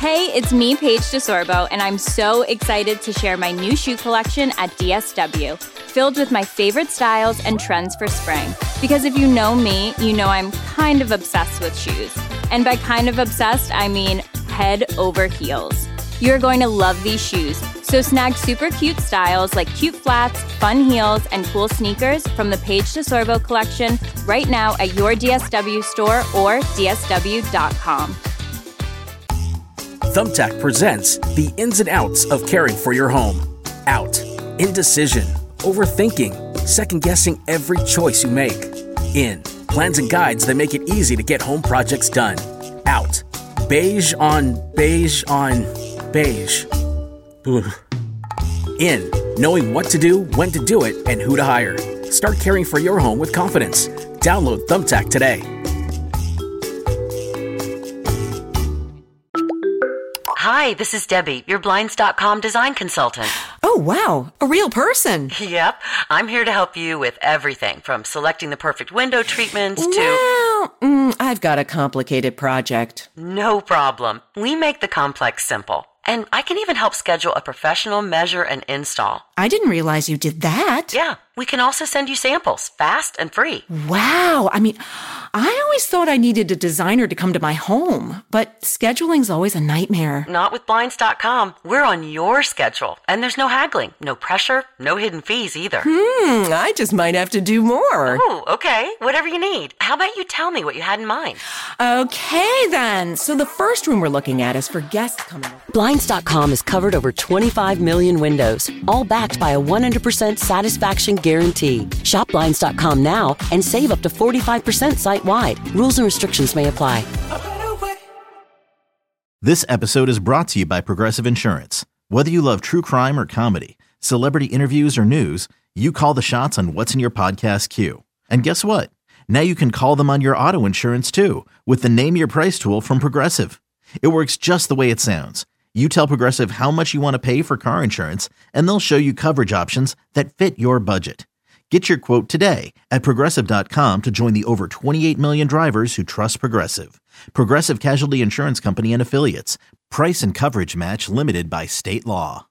Hey, it's me, Paige DeSorbo, and I'm so excited to share my new shoe collection at DSW, filled with my favorite styles and trends for spring. Because if you know me, you know I'm kind of obsessed with shoes. And by kind of obsessed, I mean head over heels. You're going to love these shoes, so snag super cute styles like cute flats, fun heels, and cool sneakers from the Paige DeSorbo collection right now at your DSW store or dsw.com. Thumbtack presents the ins and outs of caring for your home. Out, indecision, overthinking, second-guessing every choice you make. In, plans and guides that make it easy to get home projects done. Out, beige on beige on beige. Ugh. In, knowing what to do, when to do it, and who to hire. Start caring for your home with confidence. Download Thumbtack today. Hi, this is Debbie, your Blinds.com design consultant. Oh, wow. A real person. Yep. I'm here to help you with everything from selecting the perfect window treatments to... Well, I've got a complicated project. No problem. We make the complex simple. And I can even help schedule a professional measure and install. I didn't realize you did that. Yeah. We can also send you samples, fast and free. Wow. I mean, I always thought I needed a designer to come to my home, but scheduling's always a nightmare. Not with Blinds.com. We're on your schedule. And there's no haggling, no pressure, no hidden fees either. I just might have to do more. Oh, okay. Whatever you need. How about you tell me what you had in mind? Okay, then. So the first room we're looking at is for guests coming over. Blinds.com has covered over 25 million windows, all backed by a 100% satisfaction guarantee. Shop Blinds.com now and save up to 45% site-wide. Rules and restrictions may apply. This episode is brought to you by Progressive Insurance. Whether you love true crime or comedy, celebrity interviews or news, you call the shots on what's in your podcast queue. And guess what? Now you can call them on your auto insurance too with the Name Your Price tool from Progressive. It works just the way it sounds. You tell Progressive how much you want to pay for car insurance, and they'll show you coverage options that fit your budget. Get your quote today at Progressive.com to join the over 28 million drivers who trust Progressive. Progressive Casualty Insurance Company and Affiliates. Price and coverage match limited by state law.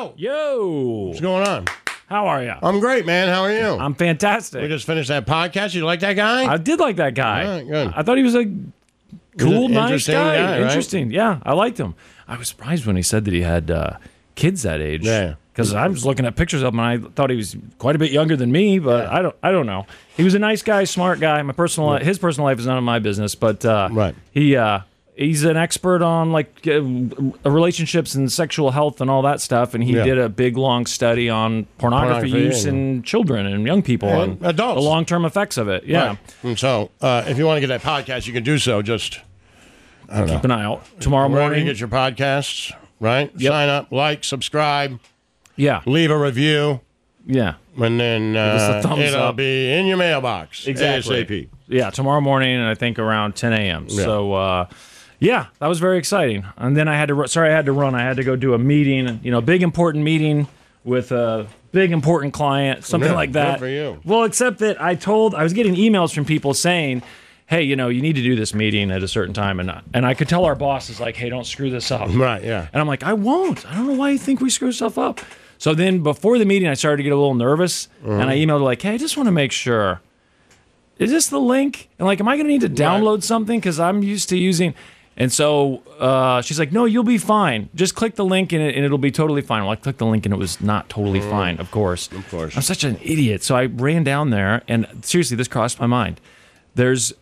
Yo. What's going on? How are you? I'm great, man. How are you? I'm fantastic. We just finished that podcast. You like that guy? I did like that guy. All right, good. I thought he was a cool, nice guy. Right? Interesting. Yeah, I liked him. I was surprised when he said that he had kids that age. Yeah. Because I was looking at pictures of him, and I thought he was quite a bit younger than me, but yeah. I don't know. He was a nice guy, smart guy. My personal life, his personal life is none of my business, but right. He's an expert on like relationships and sexual health and all that stuff, and he did a big long study on pornography use in children and young people and adults, the long term effects of it. Yeah. Right. And so, if you want to get that podcast, you can do so. Just keep an eye out tomorrow morning. Wherever you get your podcasts, right? Yep. Sign up, like, subscribe. Yeah. Leave a review. Yeah. And then it'll be in your mailbox. Exactly. ASAP. Yeah, tomorrow morning, and I think around 10 a.m. Yeah. So, yeah, that was very exciting. And then I had to run. I had to go do a meeting, big important meeting with a big important client, something like that. Good for you. Well, except that I was getting emails from people saying, hey, you need to do this meeting at a certain time. And I could tell our boss is like, hey, don't screw this up. Right, yeah. And I'm like, I won't. I don't know why you think we screw stuff up. So then before the meeting, I started to get a little nervous. And I emailed her like, hey, I just want to make sure. Is this the link? And like, am I going to need to download something? Because I'm used to using... And so she's like, no, you'll be fine. Just click the link and it'll be totally fine. Well, I clicked the link and it was not totally fine, of course. Of course. I'm such an idiot. So I ran down there, and seriously, this crossed my mind. There's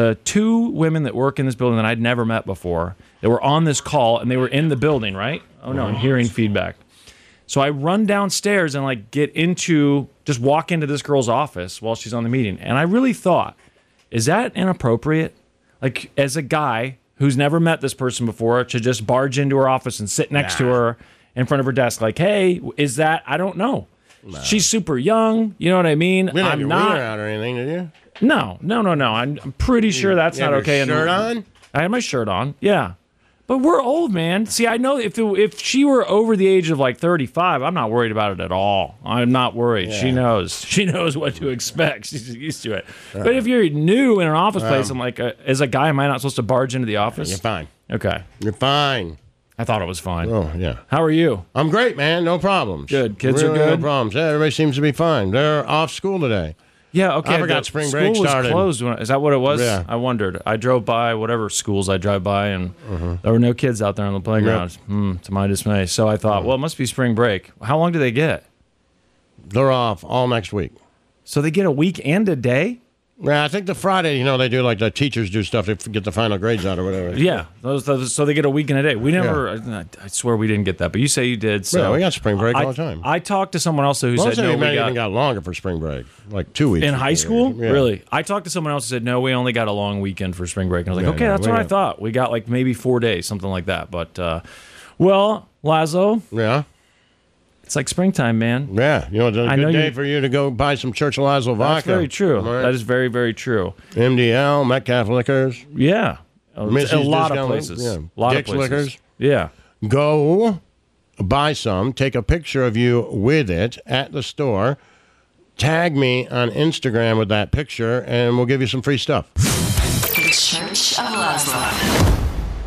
2 women that work in this building that I'd never met before. They were on this call, and they were in the building, right? Oh, no, I'm hearing feedback. So I run downstairs and just walk into this girl's office while she's on the meeting. And I really thought, is that inappropriate? Like, as a guy who's never met this person before, to just barge into her office and sit next to her in front of her desk, like, hey, is that? I don't know. Nah. She's super young. You know what I mean? You didn't have your wiener out or anything, did you? No. I'm pretty sure that's not okay. You had your shirt on? I had my shirt on, yeah. But we're old, man. See, I know if she were over the age of like 35, I'm not worried about it at all. I'm not worried. Yeah. She knows what to expect. She's used to it. Right. But if you're new in an office place, I'm like, as a guy, am I not supposed to barge into the office? You're fine. Okay. You're fine. I thought it was fine. Oh, yeah. How are you? I'm great, man. No problems. Good. Kids really are good? No problems. Yeah, everybody seems to be fine. They're off school today. Yeah, okay. I forgot spring break School started. was closed. Is that what it was? Yeah. I wondered. I drove by whatever schools I drive by, and there were no kids out there on the playground, to my dismay. So I thought, well, it must be spring break. How long do they get? They're off all next week. So they get a week and a day? Yeah, I think the Friday, they do like the teachers do stuff to get the final grades out or whatever. Yeah, so they get a week and a day. We never, I swear we didn't get that, but you say you did. So yeah, we got spring break all the time. I talked to someone else who said no, we even got longer for spring break, like 2 weeks. In high school? Yeah. Really? I talked to someone else who said, no, we only got a long weekend for spring break. And I was like, okay, that's what I thought. We got like maybe 4 days, something like that. But, well, Lazo. Yeah? It's like springtime, man. Yeah. It's a good day for you to go buy some Churchill Lazo vodka. That's very true. Right? That is very, very true. MDL, Metcalf Liquors. Yeah. Missy's a lot of Discount, places. Yeah. A lot Dick's of places. Liquors. Yeah. Go buy some, take a picture of you with it at the store, tag me on Instagram with that picture, and we'll give you some free stuff. The Church of Laszlo.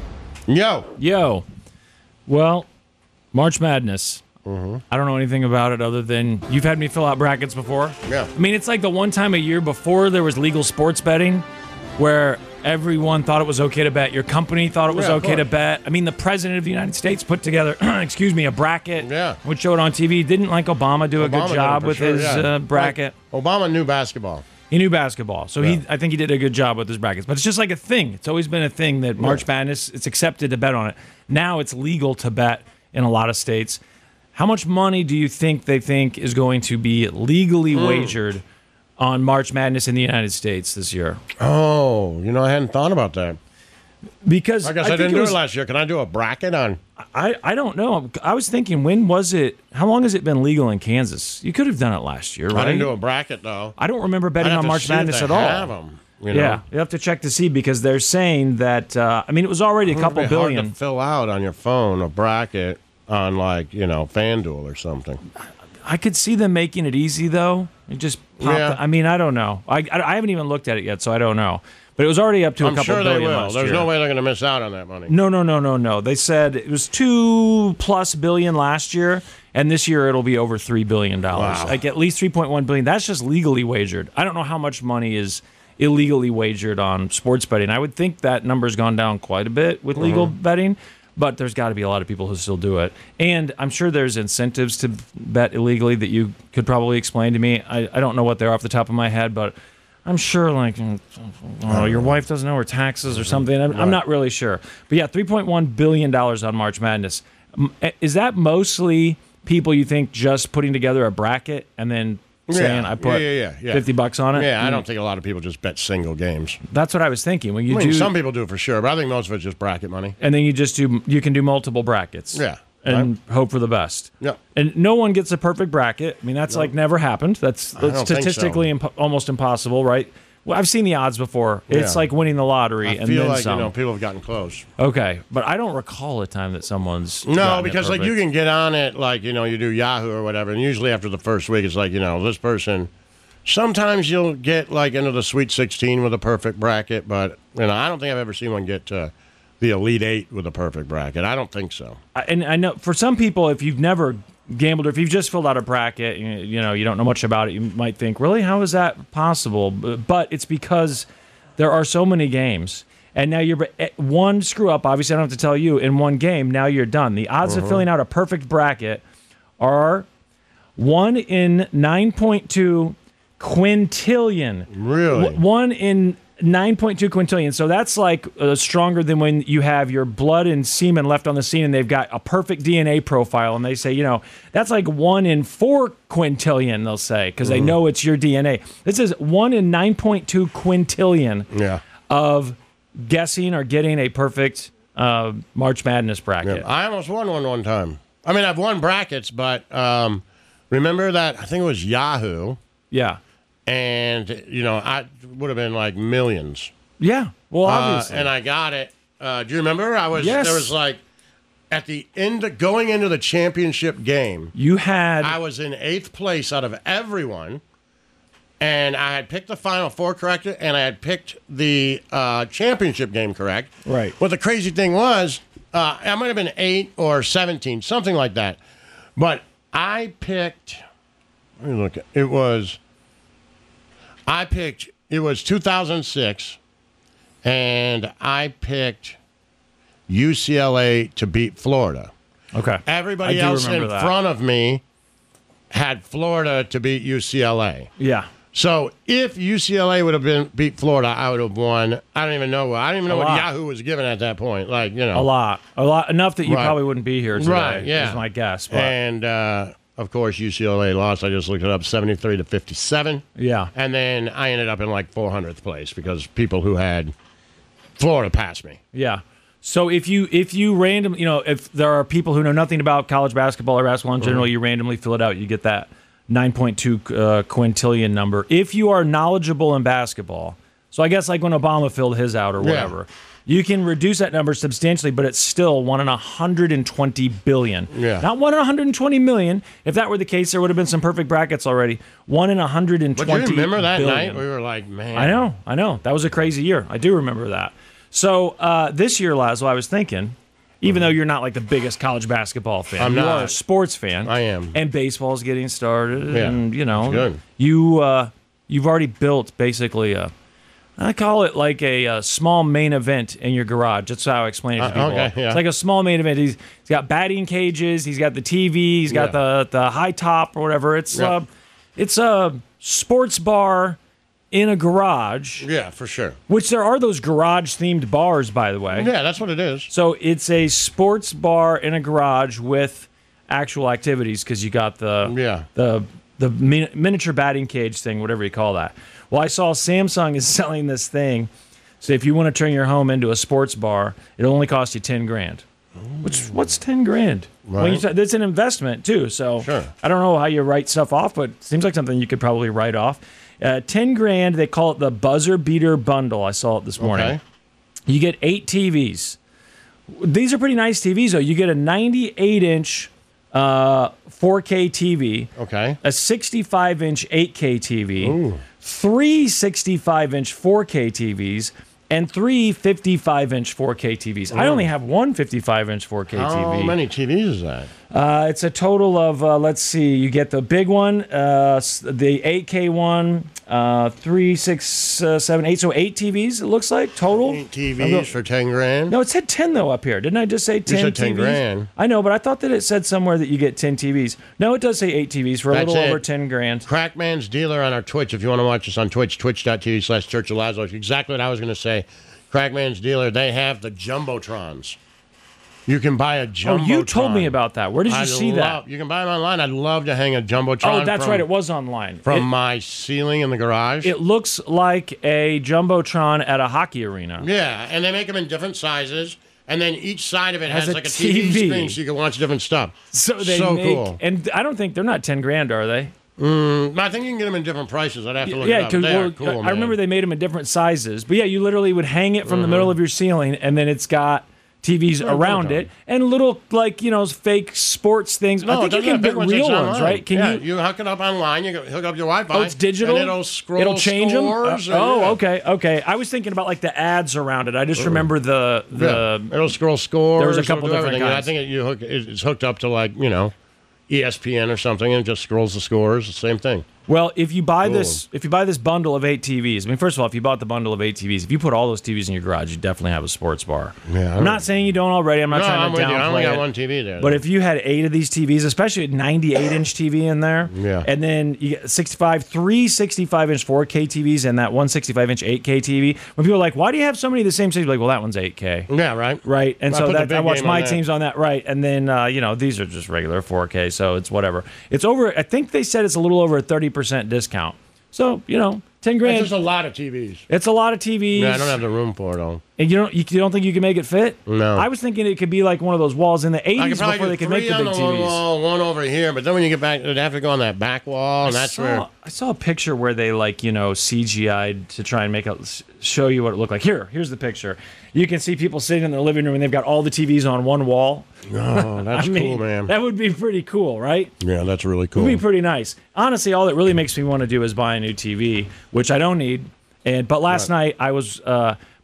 Yo. Well, March Madness. I don't know anything about it other than you've had me fill out brackets before. Yeah. I mean, it's like the one time a year before there was legal sports betting where everyone thought it was okay to bet. Your company thought it was okay to bet. I mean, the president of the United States put together, a bracket. Yeah. Would show it on TV. Didn't like Obama do a good job with his bracket? Like, Obama knew basketball. He knew basketball, so I think he did a good job with his brackets. But it's just like a thing. It's always been a thing that March Madness, it's accepted to bet on it. Now it's legal to bet in a lot of states. How much money do you think they think is going to be legally wagered on March Madness in the United States this year? Oh, I hadn't thought about that. Because I guess I didn't do it last year. Can I do a bracket on? I don't know. I was thinking, when was it? How long has it been legal in Kansas? You could have done it last year, right? I didn't do a bracket, though. I don't remember betting on March Madness at all. Have them, Yeah, you have to check to see because they're saying that, it was already a couple billion. Hard to fill out on your phone a bracket on FanDuel or something. I could see them making it easy, though. It just popped. Yeah. I don't know. I haven't even looked at it yet, so I don't know. But it was already up to a couple sure billion they will. last There's year. no way they're going to miss out on that money. No. They said it was $2+ billion last year, and this year it'll be over $3 billion. Wow. Like at least $3.1 billion. That's just legally wagered. I don't know how much money is illegally wagered on sports betting. I would think that number's gone down quite a bit with legal betting. But there's got to be a lot of people who still do it. And I'm sure there's incentives to bet illegally that you could probably explain to me. I don't know what they're off the top of my head, but I'm sure, your wife doesn't know her taxes or something. I'm not really sure. But yeah, $3.1 billion on March Madness. Is that mostly people you think just putting together a bracket and then saying I put $50 on it? Yeah, I don't think a lot of people just bet single games. That's what I was thinking. When you some people do it for sure, but I think most of it's just bracket money. And then you can do multiple brackets. Yeah. And hope for the best. Yeah. And no one gets a perfect bracket. I mean, that's never happened. That's statistically almost impossible, right? Well, I've seen the odds before. It's like winning the lottery I and feel then like some. people have gotten close. Okay, but I don't recall a time that someone's because you can get on it you do Yahoo or whatever, and usually after the first week it's this person. Sometimes you'll get into the Sweet 16 with a perfect bracket, but I don't think I've ever seen one get to the Elite Eight with a perfect bracket. I don't think so. And I know for some people, if you've never gambled or if you've just filled out a bracket, you don't know much about it, you might think, really, how is that possible? But it's because there are so many games. And now you're one screw up. Obviously, I don't have to tell you. In one game, now you're done. The odds of filling out a perfect bracket are 1 in 9.2 quintillion. Really? 1 in 9.2 quintillion. So that's stronger than when you have your blood and semen left on the scene and they've got a perfect DNA profile. And they say, that's 1 in 4 quintillion, they'll say, because they know it's your DNA. This is 1 in 9.2 quintillion of guessing or getting a perfect March Madness bracket. Yeah. I almost won one time. I mean, I've won brackets, but remember that? I think it was Yahoo. Yeah. And, I would have been millions. Yeah. Well, obviously. And I got it. Do you remember? Yes. There was at the end, going into the championship game. I was in 8th place out of everyone. And I had picked the Final Four correct, and I had picked the championship game correct. Right. Well, the crazy thing was, I might have been 8 or 17, something like that. But I picked. Let me look at it. It was 2006, and I picked UCLA to beat Florida. Okay. Everybody else in front of me had Florida to beat UCLA. Yeah. So if UCLA would have beat Florida, I would have won. I don't even know what Yahoo was given at that point. Like, you know, a lot, enough that you probably wouldn't be here today. Right? Yeah, is my guess. But. And of course, UCLA lost. I just looked it up, 73-57. Yeah. And then I ended up in like 400th place because people who had Florida passed me. Yeah. So if you if there are people who know nothing about college basketball or basketball in general, you randomly fill it out, you get that 9.2 quintillion number. If you are knowledgeable in basketball, so I guess like when Obama filled his out or whatever, you can reduce that number substantially, but it's still 1 in 120 billion. Yeah. Not 1 in 120 million. If that were the case, there would have been some perfect brackets already. 1 in 120 But you remember that billion. night? We were like, man. I know. That was a crazy year. I do remember that. So this year, Laszlo, I was thinking, even though you're not like the biggest college basketball fan, you are a sports fan. I am. And baseball's getting started. Yeah. And, you know, Good. You've already built basically I call it like a small main event in your garage. That's how I explain it to people. Okay, yeah. It's like a small main event. He's got batting cages. He's got the TV. He's got the high top or whatever. It's a sports bar in a garage. Yeah, for sure. Which there are those garage-themed bars, by the way. Yeah, that's what it is. So it's a sports bar in a garage with actual activities because you got the miniature batting cage thing, whatever you call that. Well, I saw Samsung is selling this thing. So if you want to turn your home into a sports bar, it'll only cost you $10,000. What's $10,000? Right. Well, it's an investment too. So sure. I don't know how you write stuff off, but it seems like something you could probably write off. $10,000. They call it the Buzzer Beater Bundle. I saw it this morning. Okay. You get 8 TVs. These are pretty nice TVs, though. You get a 98-inch 4K TV. Okay. A 65-inch 8K TV. Ooh. 3 65-inch 4K TVs. And 3 55-inch 4K TVs. I only have one 55-inch 4K TV. How many TVs is that? It's a total of, let's see, you get the big one, the 8K one, 3, 6, 7, 8. So 8 TVs, it looks like, total. 8 TVs for $10,000? No, it said 10, though, up here. Didn't I just say 10 you said TVs? $10,000. I know, but I thought that it said somewhere that you get 10 TVs. No, it does say 8 TVs for a little over $10,000. Crackman's Dealer on our Twitch. If you want to watch us on Twitch, twitch.tv/Church of Laszlo. Exactly what I was going to say. Crackman's Dealer, they have the Jumbotrons. You can buy a Jumbotron. Oh, you told me about that. Where did you see that? You can buy them online. I'd love to hang a Jumbotron. Oh, that's right. It was online. From my ceiling in the garage. It looks like a Jumbotron at a hockey arena. Yeah, and they make them in different sizes. And then each side of it has like a TV screen so you can watch different stuff. So cool. And I don't think they're not $10,000, are they? I think you can get them in different prices. I'd have to look it up. They are cool, I remember they made them in different sizes. But yeah, you literally would hang it from the middle of your ceiling, and then it's got TVs around it and little, like, you know, fake sports things. No, I think you can get real ones, right? Can you hook it up online? You can hook up your Wi-Fi. Oh, it's digital? And it'll scroll. It'll change them? Okay. I was thinking about, like, the ads around it. I just remember the it'll scroll scores. There was a couple different kinds. I think it's hooked up to, like, you know, ESPN or something, and it just scrolls the scores. The same thing. Well, if you buy this bundle of 8 TVs, I mean, first of all, if you bought the bundle of 8 TVs, if you put all those TVs in your garage, you definitely have a sports bar. Yeah, I'm not saying you don't already. I'm not trying to downplay it. I only got one TV there. But if you had 8 of these TVs, especially a 98-inch TV in there, and then you get 3 65-inch 4K TVs and that 1 65-inch 8K TV, when people are like, why do you have so many of the same things? Like, well, that one's 8K. Yeah, right. Right. And so I watch my teams on that. Right. And then, these are just regular 4K, so it's whatever. It's over, I think they said it's a little over a 30% discount. So, $10,000. It's just a lot of TVs. It's a lot of TVs. Yeah, I don't have the room for it all. And you don't think you can make it fit? No. I was thinking it could be like one of those walls in the 80s before they could make the big TVs. Wall, one over here, but then when you get back, they'd have to go on that back wall, and I saw a picture where they CGI'd to try and show you what it looked like. Here's the picture. You can see people sitting in their living room and they've got all the TVs on one wall. Oh, that's cool, man. That would be pretty cool, right? Yeah, that's really cool. It would be pretty nice. Honestly, all that really makes me want to do is buy a new TV, which I don't need. But last night I was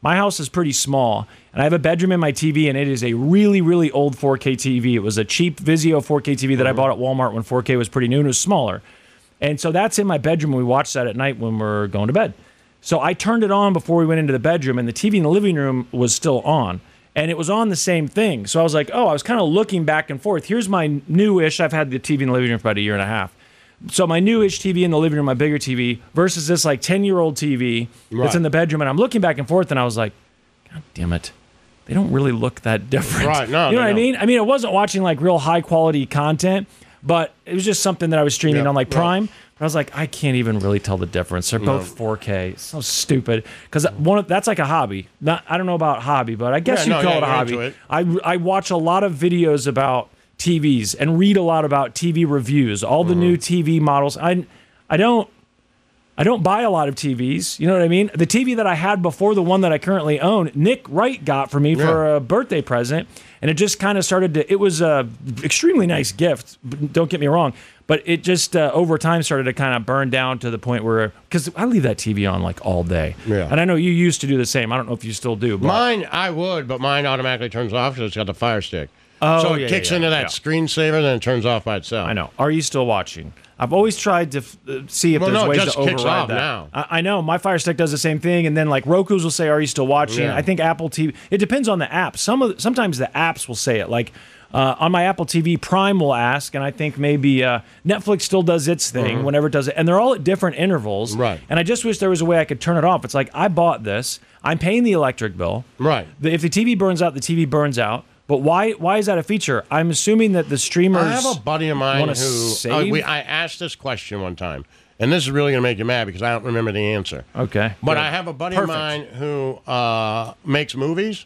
My house is pretty small, and I have a bedroom in my TV, and it is a really, really old 4K TV. It was a cheap Vizio 4K TV that I bought at Walmart when 4K was pretty new and it was smaller. And so that's in my bedroom, and we watch that at night when we're going to bed. So I turned it on before we went into the bedroom, and the TV in the living room was still on. And it was on the same thing. So I was like, I was kind of looking back and forth. Here's my new-ish. I've had the TV in the living room for about a year and a half. So my new-ish TV in the living room, my bigger TV, versus this like 10-year-old TV that's in the bedroom. And I'm looking back and forth, and I was like, God damn it. They don't really look that different. Right, no. You know what I mean? I mean, I wasn't watching like real high-quality content, but it was just something that I was streaming on like Prime. But I was like, I can't even really tell the difference. They're both 4K. It's so stupid. Because that's like a hobby. I don't know about hobby, but I guess you'd call it a hobby. I watch a lot of videos about TVs and read a lot about TV reviews, all the new TV models. I don't buy a lot of TVs. You know what I mean? The TV that I had before the one that I currently own, Nick Wright got for me for a birthday present. And it just kind of started to, it was a extremely nice gift. Don't get me wrong. But it just, over time, started to kind of burn down to the point where, because I leave that TV on like all day. Yeah. And I know you used to do the same. I don't know if you still do. But. Mine, I would, but mine automatically turns off because it's got the Fire Stick. Oh, so it kicks into that screensaver, and then it turns off by itself. I know. Are you still watching? I've always tried to see if there's ways to override that. Now. I know. My Fire Stick does the same thing, and then like Roku's will say, "Are you still watching?" I think Apple TV. It depends on the app. Sometimes the apps will say it. Like on my Apple TV, Prime will ask, and I think maybe Netflix still does its thing whenever it does it, and they're all at different intervals. Right. And I just wish there was a way I could turn it off. It's like I bought this. I'm paying the electric bill. Right. If the TV burns out, the TV burns out. But why is that a feature? I'm assuming that the streamers. I have a buddy of mine who I asked this question one time, and this is really going to make you mad because I don't remember the answer. Okay. But I have a buddy of mine who makes movies,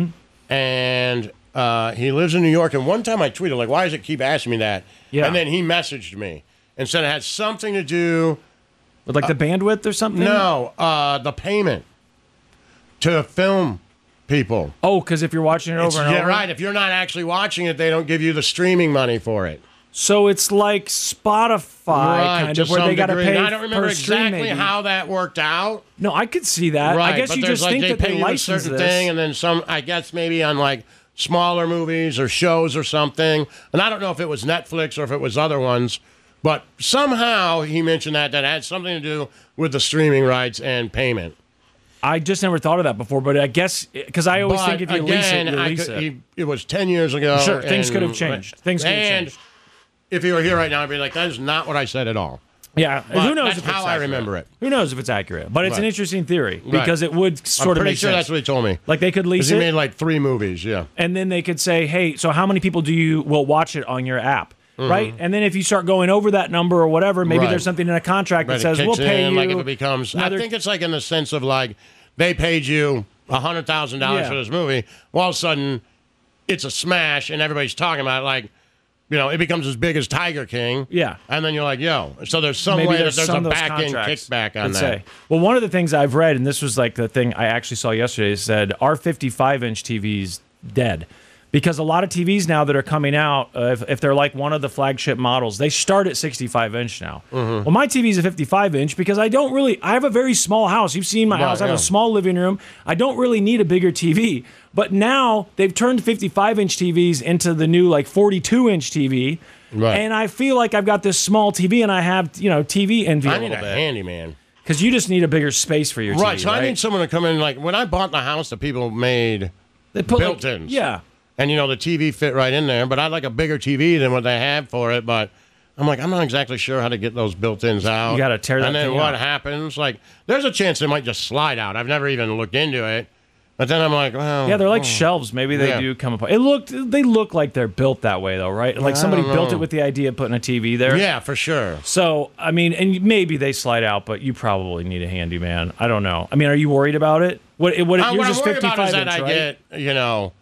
and he lives in New York. And one time I tweeted, like, why does it keep asking me that? Yeah. And then he messaged me and said it had something to do with like the bandwidth or something. No, the payment to film people. Oh, because if you're watching it over and over. Yeah, right. If you're not actually watching it, they don't give you the streaming money for it. So it's like Spotify, kind of, where they got to pay. I don't remember exactly how that worked out. No, I could see that. Right, I guess you just think that they license this thing, and then some. I guess maybe on like smaller movies or shows or something. And I don't know if it was Netflix or if it was other ones, but somehow he mentioned that had something to do with the streaming rights and payment. I just never thought of that before, but I guess because I always think if you lease it, you lease it. It was 10 years ago. Sure, things could have changed. Things could have changed. If you were here right now, I'd be like, that is not what I said at all. Yeah, but who knows that's if it's how accurate. I remember it. Who knows if it's accurate? But it's an interesting theory because it would sort of make sense. I'm pretty sure that's what he told me. Like they could lease it. He made like 3 movies, yeah. And then they could say, hey, so how many people will watch it on your app? Right? And then if you start going over that number or whatever, maybe there's something in a contract that says we'll pay you. Like if it becomes, I think it's like in the sense of like they paid you $100,000 for this movie. Well, all of a sudden, it's a smash, and everybody's talking about it. Like, you know, it becomes as big as Tiger King. Yeah. And then you're like, yo. So there's some way that there's a back-end kickback on that. Well, one of the things I've read, and this was like the thing I actually saw yesterday, said our 55-inch TV's dead. Because a lot of TVs now that are coming out, if they're like one of the flagship models, they start at 65-inch now. Well, my TV's a 55-inch because I have a very small house. You've seen my house. I have a small living room. I don't really need a bigger TV. But now they've turned 55-inch TVs into the new like 42-inch TV. Right. And I feel like I've got this small TV and I have, TV envy a little bit. I need a handyman. Because you just need a bigger space for your TV, right? So I need someone to come in. Like when I bought the house, the people made built-ins. And, the TV fit right in there. But I'd like a bigger TV than what they have for it. But I'm like, I'm not exactly sure how to get those built-ins out. You got to tear that thing out. And then what happens? Like, there's a chance they might just slide out. I've never even looked into it. But then I'm like, well. Yeah, they're like shelves. Maybe they do come apart. They look like they're built that way, though, right? Like somebody built it with the idea of putting a TV there. Yeah, for sure. So, I mean, and maybe they slide out, but you probably need a handyman. I don't know. I mean, are you worried about it? What I'm worried about is that I get,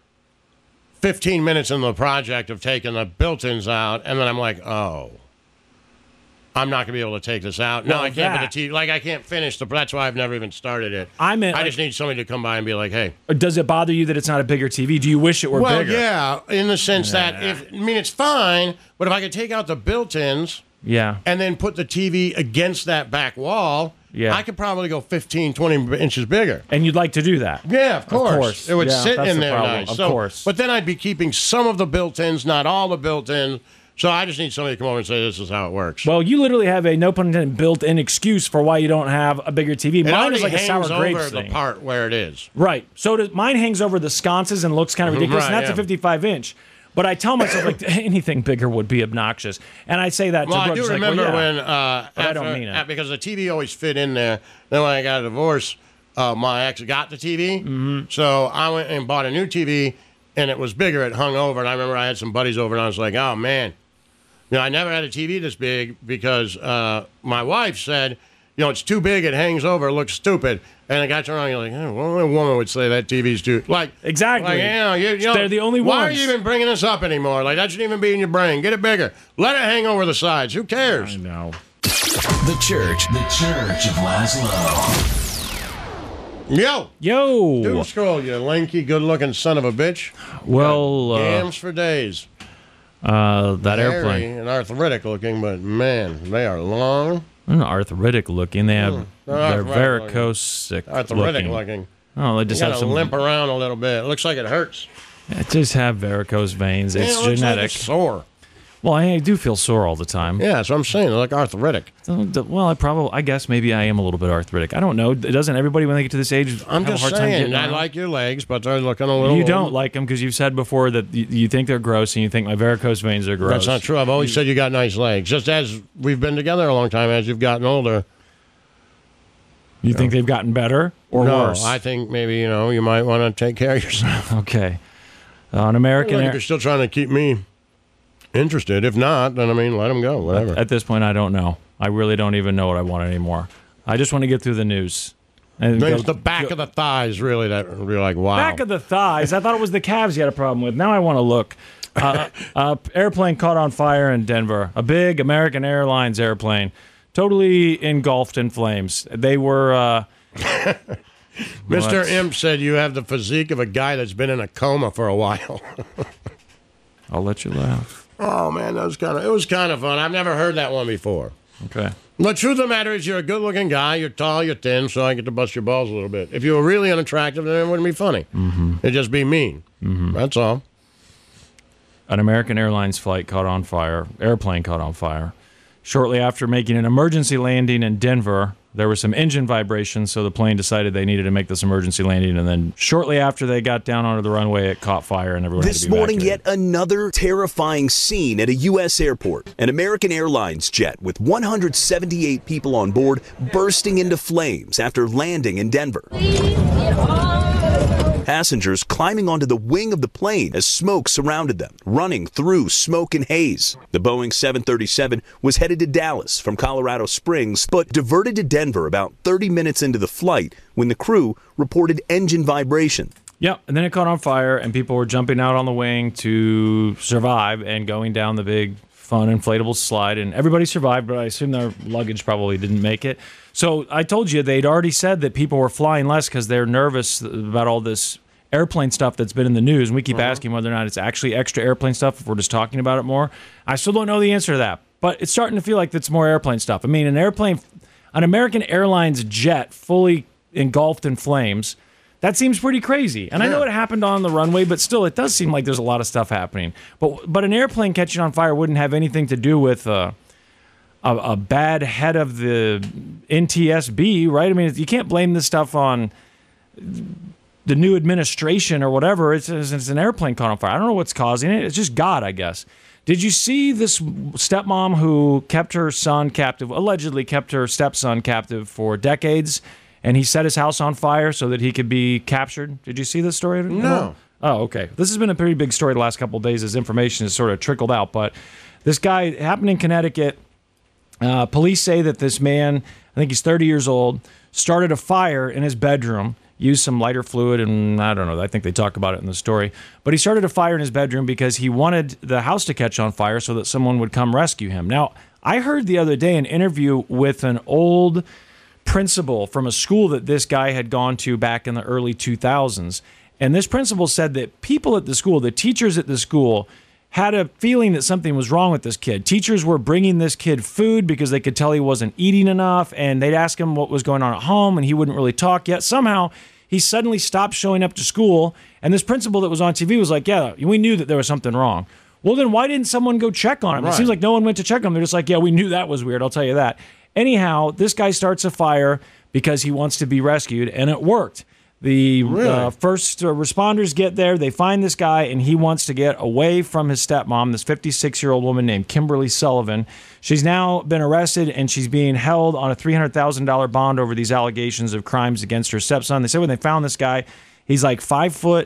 15 minutes in the project of taking the built-ins out, and then I'm like, oh, I'm not going to be able to take this out. No, I can't put the TV. Like, I can't finish that's why I've never even started it. I just need somebody to come by and be like, hey. Does it bother you that it's not a bigger TV? Do you wish it were bigger? Well, yeah, in the sense that, it's fine, but if I could take out the built-ins and then put the TV against that back wall, Yeah. I could probably go 15, 20 inches bigger. And you'd like to do that? Yeah, of course. It would Yeah, sit that's in the there problem. nice. Of So, course. But then I'd be keeping some of the built-ins, not all the built-ins. So I just need somebody to come over and say, this is how it works. Well, you literally have a, no pun intended, built-in excuse for why you don't have a bigger TV. It Mine already is like a sour hangs grapes over thing. the part where it is. Right. So mine hangs over the sconces and looks kind of ridiculous, and Right, that's a 55-inch. But I tell myself, like, anything bigger would be obnoxious. And I say that to Well, I Brooke. do She's like, remember well, yeah. when, But I don't mean it. because the TV always fit in there. Then when I got a divorce, my ex got the TV. Mm-hmm. So I went and bought a new TV, and it was bigger. It hung over, and I remember I had some buddies over, and I was like, oh, man. You know, I never had a TV this big because my wife said, you know, it's too big, it hangs over, it looks stupid. And the guy turned around, you're like, oh, well, a woman would say that TV's too... Like, exactly. Like, you know, they're the only why ones. are you even bringing this up anymore? Like, that shouldn't even be in your brain. Get it bigger. Let it hang over the sides. Who cares? I know. The Church of Laszlo. Yo! Doom scroll, you lanky, good-looking son of a bitch. Well, Gams for days. that Hairy airplane. and arthritic looking, but man, they are long. Arthritic looking. They have they're varicose Arthritic looking. Oh, they You just have gotta some. limp around a little bit. It looks like it hurts. It just have varicose veins. Yeah, It's it looks like genetic. it's sore. Well, I do feel sore all the time. Yeah, that's what I'm saying. They look arthritic. Well, I guess maybe I am a little bit arthritic. I don't know. Doesn't everybody when they get to this age I'm have just a hard time saying. getting I around? like your legs, but they're looking a little. You don't like them because you've said before that you think they're gross and you think my varicose veins are gross. That's not true. I've always said you got nice legs. Just as we've been together a long time, as you've gotten older. You think they've gotten better or No, worse? I think maybe you might want to take care of yourself. Okay. On American Look, if Air. you're still trying to keep me interested. If not, then let them go. Whatever. At this point, I don't know. I really don't even know what I want anymore. I just want to get through the news. And It's the back of the thighs, really, that you're like, wow. Back of the thighs. I thought it was the calves you had a problem with. Now I want to look. Airplane caught on fire in Denver. A big American Airlines airplane, totally engulfed in flames. They were. Mr. Imp said you have the physique of a guy that's been in a coma for a while. I'll let you laugh. Oh man, it was kind of fun. I've never heard that one before. Okay. The truth of the matter is, you're a good-looking guy. You're tall. You're thin. So I get to bust your balls a little bit. If you were really unattractive, then it wouldn't be funny. Mm-hmm. It'd just be mean. Mm-hmm. That's all. An American Airlines flight caught on fire. Airplane caught on fire. Shortly after making an emergency landing in Denver, there were some engine vibrations, so the plane decided they needed to make this emergency landing. And then shortly after they got down onto the runway, it caught fire and everyone This had to be morning, evacuated. yet another terrifying scene at a U.S. airport. An American Airlines jet with 178 people on board bursting into flames after landing in Denver. Passengers climbing onto the wing of the plane as smoke surrounded them, running through smoke and haze. The Boeing 737 was headed to Dallas from Colorado Springs, but diverted to Denver about 30 minutes into the flight when the crew reported engine vibration. Yep, and then it caught on fire, and people were jumping out on the wing to survive and going down the big, fun, inflatable slide. And everybody survived, but I assume their luggage probably didn't make it. So I told you they'd already said that people were flying less because they're nervous about all this airplane stuff that's been in the news. And we keep asking whether or not it's actually extra airplane stuff if we're just talking about it more. I still don't know the answer to that, but it's starting to feel like it's more airplane stuff. I mean, an American Airlines jet fully engulfed in flames, that seems pretty crazy. And I know it happened on the runway, but still, it does seem like there's a lot of stuff happening. But an airplane catching on fire wouldn't have anything to do with a bad head of the NTSB, right? I mean, you can't blame this stuff on the new administration or whatever. It's an airplane caught on fire. I don't know what's causing it. It's just God, I guess. Did you see this stepmom who kept her son captive, allegedly kept her stepson captive for decades, and he set his house on fire so that he could be captured? Did you see this story? No. Oh, okay. This has been a pretty big story the last couple of days as information has sort of trickled out. But this guy, it happened in Connecticut. Police say that this man, I think he's 30 years old, started a fire in his bedroom, used some lighter fluid, and I don't know, I think they talk about it in the story. But he started a fire in his bedroom because he wanted the house to catch on fire so that someone would come rescue him. Now, I heard the other day an interview with an old principal from a school that this guy had gone to back in the early 2000s. And this principal said that people at the school, the teachers at the school, had a feeling that something was wrong with this kid. Teachers were bringing this kid food because they could tell he wasn't eating enough, and they'd ask him what was going on at home, and he wouldn't really talk yet. Somehow, he suddenly stopped showing up to school, and this principal that was on TV was like, yeah, we knew that there was something wrong. Well, then why didn't someone go check on him? Right. It seems like no one went to check on him. They're just like, yeah, we knew that was weird, I'll tell you that. Anyhow, this guy starts a fire because he wants to be rescued, and it worked. The first responders get there. They find this guy, and he wants to get away from his stepmom, this 56-year-old woman named Kimberly Sullivan. She's now been arrested, and she's being held on a $300,000 bond over these allegations of crimes against her stepson. They said when they found this guy, he's like 5'9".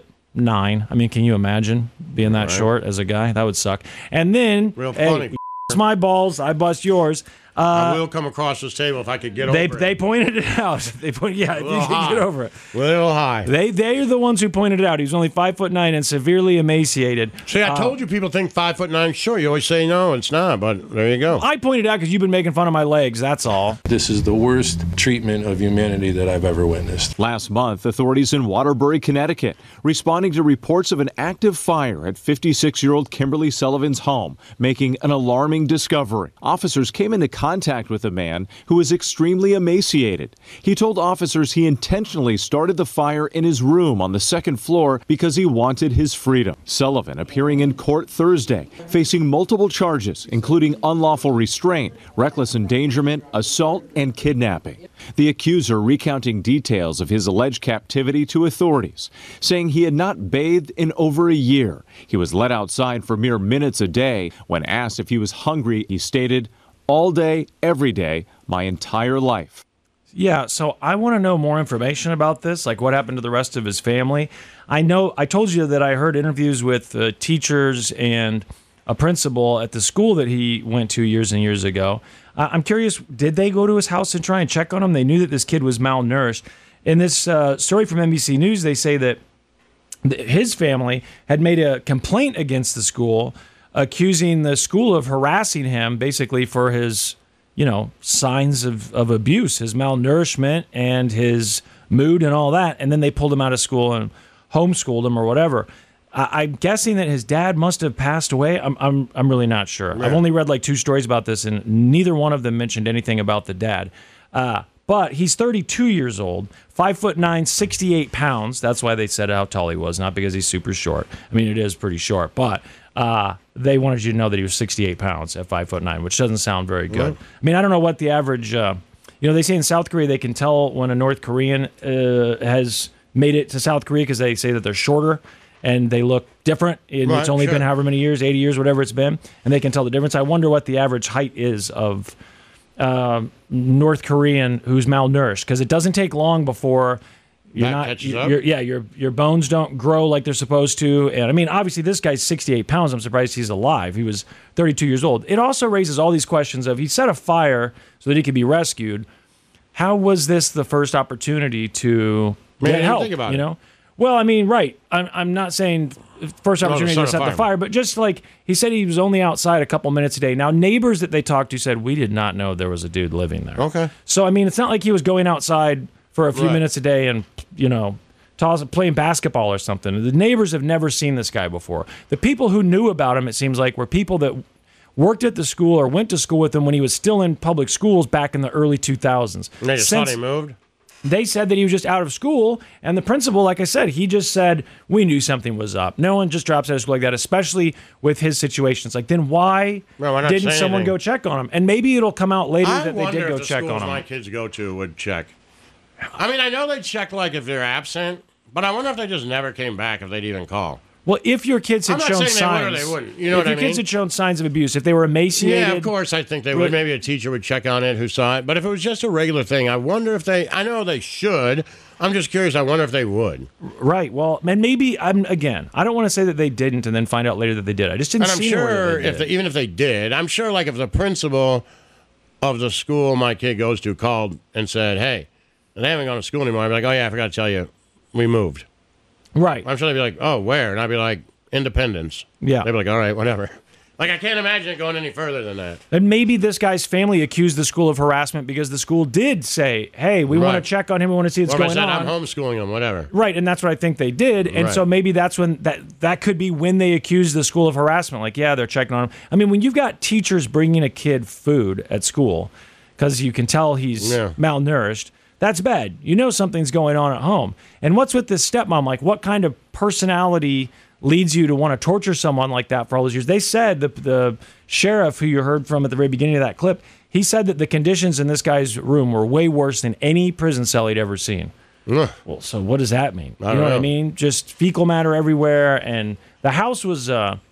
I mean, can you imagine being that short as a guy? That would suck. And then, real funny. Hey, it's my balls, I bust yours. I will come across this table if I could get over it. They pointed it out. If you could get over it. A little high. They are the ones who pointed it out. He was only 5'9" and severely emaciated. See, I told you people think 5'9". Sure, you always say no, it's not, but there you go. I pointed out because you've been making fun of my legs, that's all. This is the worst treatment of humanity that I've ever witnessed. Last month, authorities in Waterbury, Connecticut, responding to reports of an active fire at 56-year-old Kimberly Sullivan's home, making an alarming discovery. Officers came into contact with a man who is extremely emaciated. He told officers he intentionally started the fire in his room on the second floor because he wanted his freedom. Sullivan appearing in court Thursday, facing multiple charges, including unlawful restraint, reckless endangerment, assault, and kidnapping. The accuser recounting details of his alleged captivity to authorities, saying he had not bathed in over a year. He was let outside for mere minutes a day. When asked if he was hungry, he stated, "All day, every day, my entire life." Yeah, so I want to know more information about this, like what happened to the rest of his family. I told you that I heard interviews with teachers and a principal at the school that he went to years and years ago. I'm curious, did they go to his house and try and check on him? They knew that this kid was malnourished. In this story from NBC News, they say that his family had made a complaint against the school, accusing the school of harassing him basically for his, signs of abuse, his malnourishment and his mood and all that. And then they pulled him out of school and homeschooled him or whatever. I'm guessing that his dad must have passed away. I'm really not sure. Yeah. I've only read like 2 stories about this, and neither one of them mentioned anything about the dad. But he's 32 years old, 5'9", 68 pounds. That's why they said how tall he was, not because he's super short. I mean, it is pretty short, but they wanted you to know that he was 68 pounds at 5'9", which doesn't sound very good. I mean, I don't know what the average. They say in South Korea they can tell when a North Korean has made it to South Korea because they say that they're shorter and they look different. And it's only been however many years, 80 years, whatever it's been, and they can tell the difference. I wonder what the average height is of North Korean who's malnourished, because it doesn't take long before your bones don't grow like they're supposed to. And I mean, obviously this guy's 68 pounds. I'm surprised he's alive. He was 32 years old. It also raises all these questions of, he set a fire so that he could be rescued. How was this the first opportunity to get help? Think about it. Well, I mean, right. I'm not saying first opportunity to set the fire, but just like he said, he was only outside a couple minutes a day. Now, neighbors that they talked to said, we did not know there was a dude living there. Okay. So, I mean, it's not like he was going outside for a few minutes a day and, playing basketball or something. The neighbors have never seen this guy before. The people who knew about him, it seems like, were people that worked at the school or went to school with him when he was still in public schools back in the early 2000s. And they just thought he moved? They said that he was just out of school, and the principal, like I said, he just said, we knew something was up. No one just drops out of school like that, especially with his situation. It's like, then why didn't someone go check on him? And maybe it'll come out later that they did go check on him. I wonder if the schools my kids go to would check. I mean, I know they check like if they're absent, but I wonder if they just never came back if they'd even call. Well, if your kids had shown signs, they would or they wouldn't. You know what I mean? If your kids had shown signs of abuse, if they were emaciated, yeah, of course, I think they would. Maybe a teacher would check on it who saw it. But if it was just a regular thing, I wonder if they. I know they should. I'm just curious. I wonder if they would. Right. Well, and maybe I don't want to say that they didn't and then find out later that they did. I just didn't. And I'm sure even if they did, I'm sure like if the principal of the school my kid goes to called and said, "Hey, they haven't gone to school anymore," I'd be like, "Oh yeah, I forgot to tell you, we moved." Right. I'm sure they'd be like, "Oh, where?" And I'd be like, Independence. Yeah. They'd be like, all right, whatever. Like, I can't imagine it going any further than that. And maybe this guy's family accused the school of harassment because the school did say, hey, we want to check on him. We want to see what's going on. I'm homeschooling him, whatever. Right, and that's what I think they did. And so maybe that's when that could be when they accused the school of harassment. Like, yeah, they're checking on him. I mean, when you've got teachers bringing a kid food at school because you can tell he's malnourished, that's bad. You know something's going on at home. And what's with this stepmom? Like, what kind of personality leads you to want to torture someone like that for all those years? They said, the sheriff who you heard from at the very beginning of that clip, he said that the conditions in this guy's room were way worse than any prison cell he'd ever seen. Well, so what does that mean? You know what I mean? Just fecal matter everywhere. And the house was,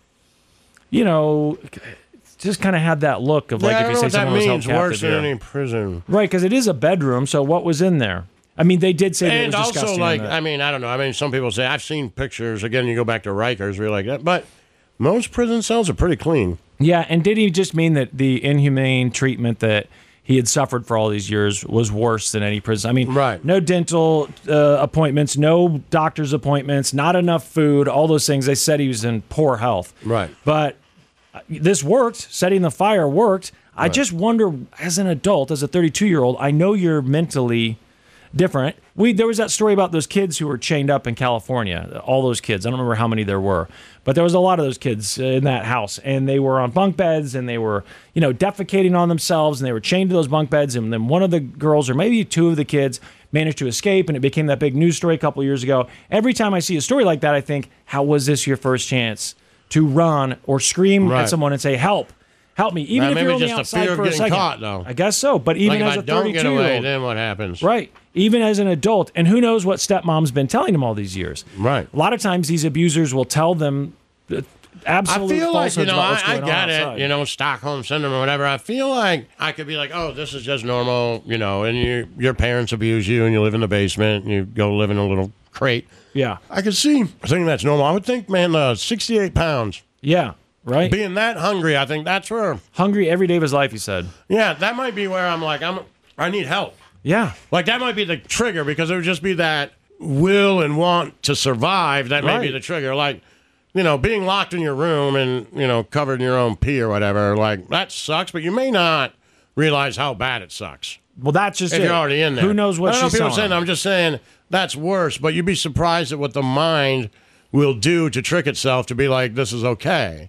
just kind of had that look of like if you say someone was held captive. Worse than any prison. Right, because it is a bedroom, so what was in there? I mean, they did say that it was also, disgusting. like, I mean, I don't know. I mean, some people say, I've seen pictures. Again, you go back to Rikers, where you're like that. But most prison cells are pretty clean. Yeah, and did he just mean that the inhumane treatment that he had suffered for all these years was worse than any prison? I mean, no dental appointments, no doctor's appointments, not enough food, all those things. They said he was in poor health. Right. But this worked. Setting the fire worked. I just wonder, as an adult, as a 32-year-old, I know you're mentally different. There was that story about those kids who were chained up in California. All those kids. I don't remember how many there were, but there was a lot of those kids in that house, and they were on bunk beds, and they were, defecating on themselves, and they were chained to those bunk beds. And then one of the girls, or maybe two of the kids, managed to escape, and it became that big news story a couple of years ago. Every time I see a story like that, I think, how was this your first chance to run or scream at someone and say, help? Help me, even if you're only outside for a second. Caught, though. I guess so, but even as a 32-year-old, then what happens? Right. Even as an adult, and who knows what stepmom's been telling him all these years. Right. A lot of times these abusers will tell them absolute falsehoods about what's going on outside. I get it, Stockholm Syndrome or whatever. I feel like I could be like, oh, this is just normal, and your parents abuse you, and you live in the basement, and you go live in a little crate. Yeah. I could see thinking that's normal. I would think, man, 68 pounds. Yeah. Right. Being that hungry, I think that's where... Hungry every day of his life, he said. Yeah, that might be where I'm like, I need help. Yeah. Like, that might be the trigger, because it would just be that will and want to survive that may be the trigger. Like, being locked in your room and, covered in your own pee or whatever, like, that sucks, but you may not realize how bad it sucks. Well, that's just if you're already in there. Who knows what she's saying? I'm just saying that's worse, but you'd be surprised at what the mind will do to trick itself to be like, this is okay.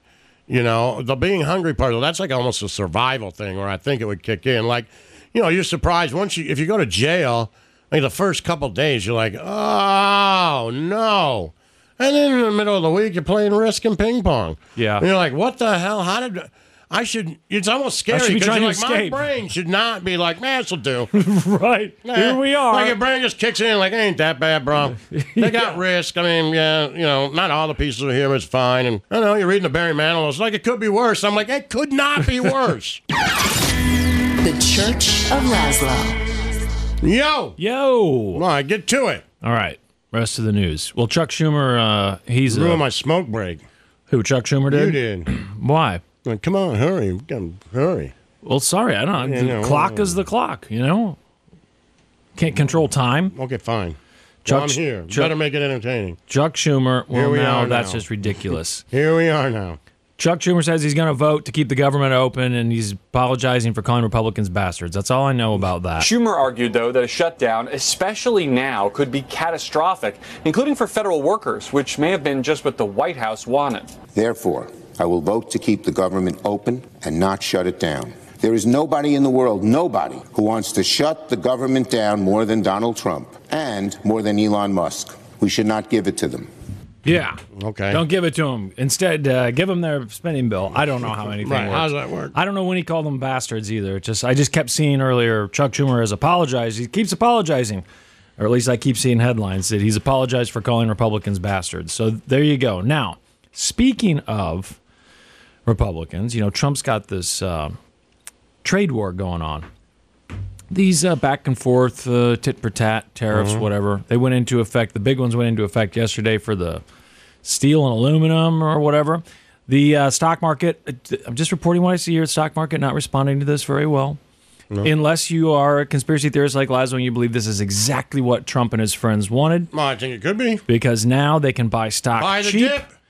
The being hungry part of that's like almost a survival thing where I think it would kick in. Like, you're surprised if you go to jail, like the first couple of days, you're like, oh, no. And then in the middle of the week, you're playing Risk and ping pong. Yeah. And you're like, what the hell? It's almost scary because you're like, my brain should not be like, man, this'll do. Right. Here we are. Like your brain just kicks in like, ain't that bad, bro. They got Risk. I mean, not all the pieces of humor is fine. And I don't know, you're reading the Barry Manilow. It's like, it could be worse. I'm like, it could not be worse. The Church of Laszlo. Yo. All right, get to it. All right. Rest of the news. Well, Chuck Schumer, he's... ruined my smoke break. Who, Chuck Schumer did? You did. Why? Like, come on, hurry. Hurry. Well, sorry, I don't know. The clock is the clock, Can't control time. Okay, fine. Chuck, I'm here. Better make it entertaining. Chuck Schumer, well, that's now. just ridiculous. Here we are now. Chuck Schumer says he's going to vote to keep the government open, and he's apologizing for calling Republicans bastards. That's all I know about that. Schumer argued, though, that a shutdown, especially now, could be catastrophic, including for federal workers, which may have been just what the White House wanted. Therefore, I will vote to keep the government open and not shut it down. There is nobody in the world, nobody, who wants to shut the government down more than Donald Trump and more than Elon Musk. We should not give it to them. Yeah. Okay. Don't give it to them. Instead, give them their spending bill. I don't know how anything works. How does that work? I don't know when he called them bastards either. I just kept seeing earlier Chuck Schumer has apologized. He keeps apologizing. Or at least I keep seeing headlines that he's apologized for calling Republicans bastards. So there you go. Now, speaking of Republicans, Trump's got this trade war going on. These back and forth tit for tat tariffs, whatever, they went into effect. The big ones went into effect yesterday for the steel and aluminum or whatever. The stock market, I'm just reporting what I see here. The stock market not responding to this very well. No. Unless you are a conspiracy theorist like Laszlo and you believe this is exactly what Trump and his friends wanted. Well, I think it could be. Because now they can buy stock cheap. Dip.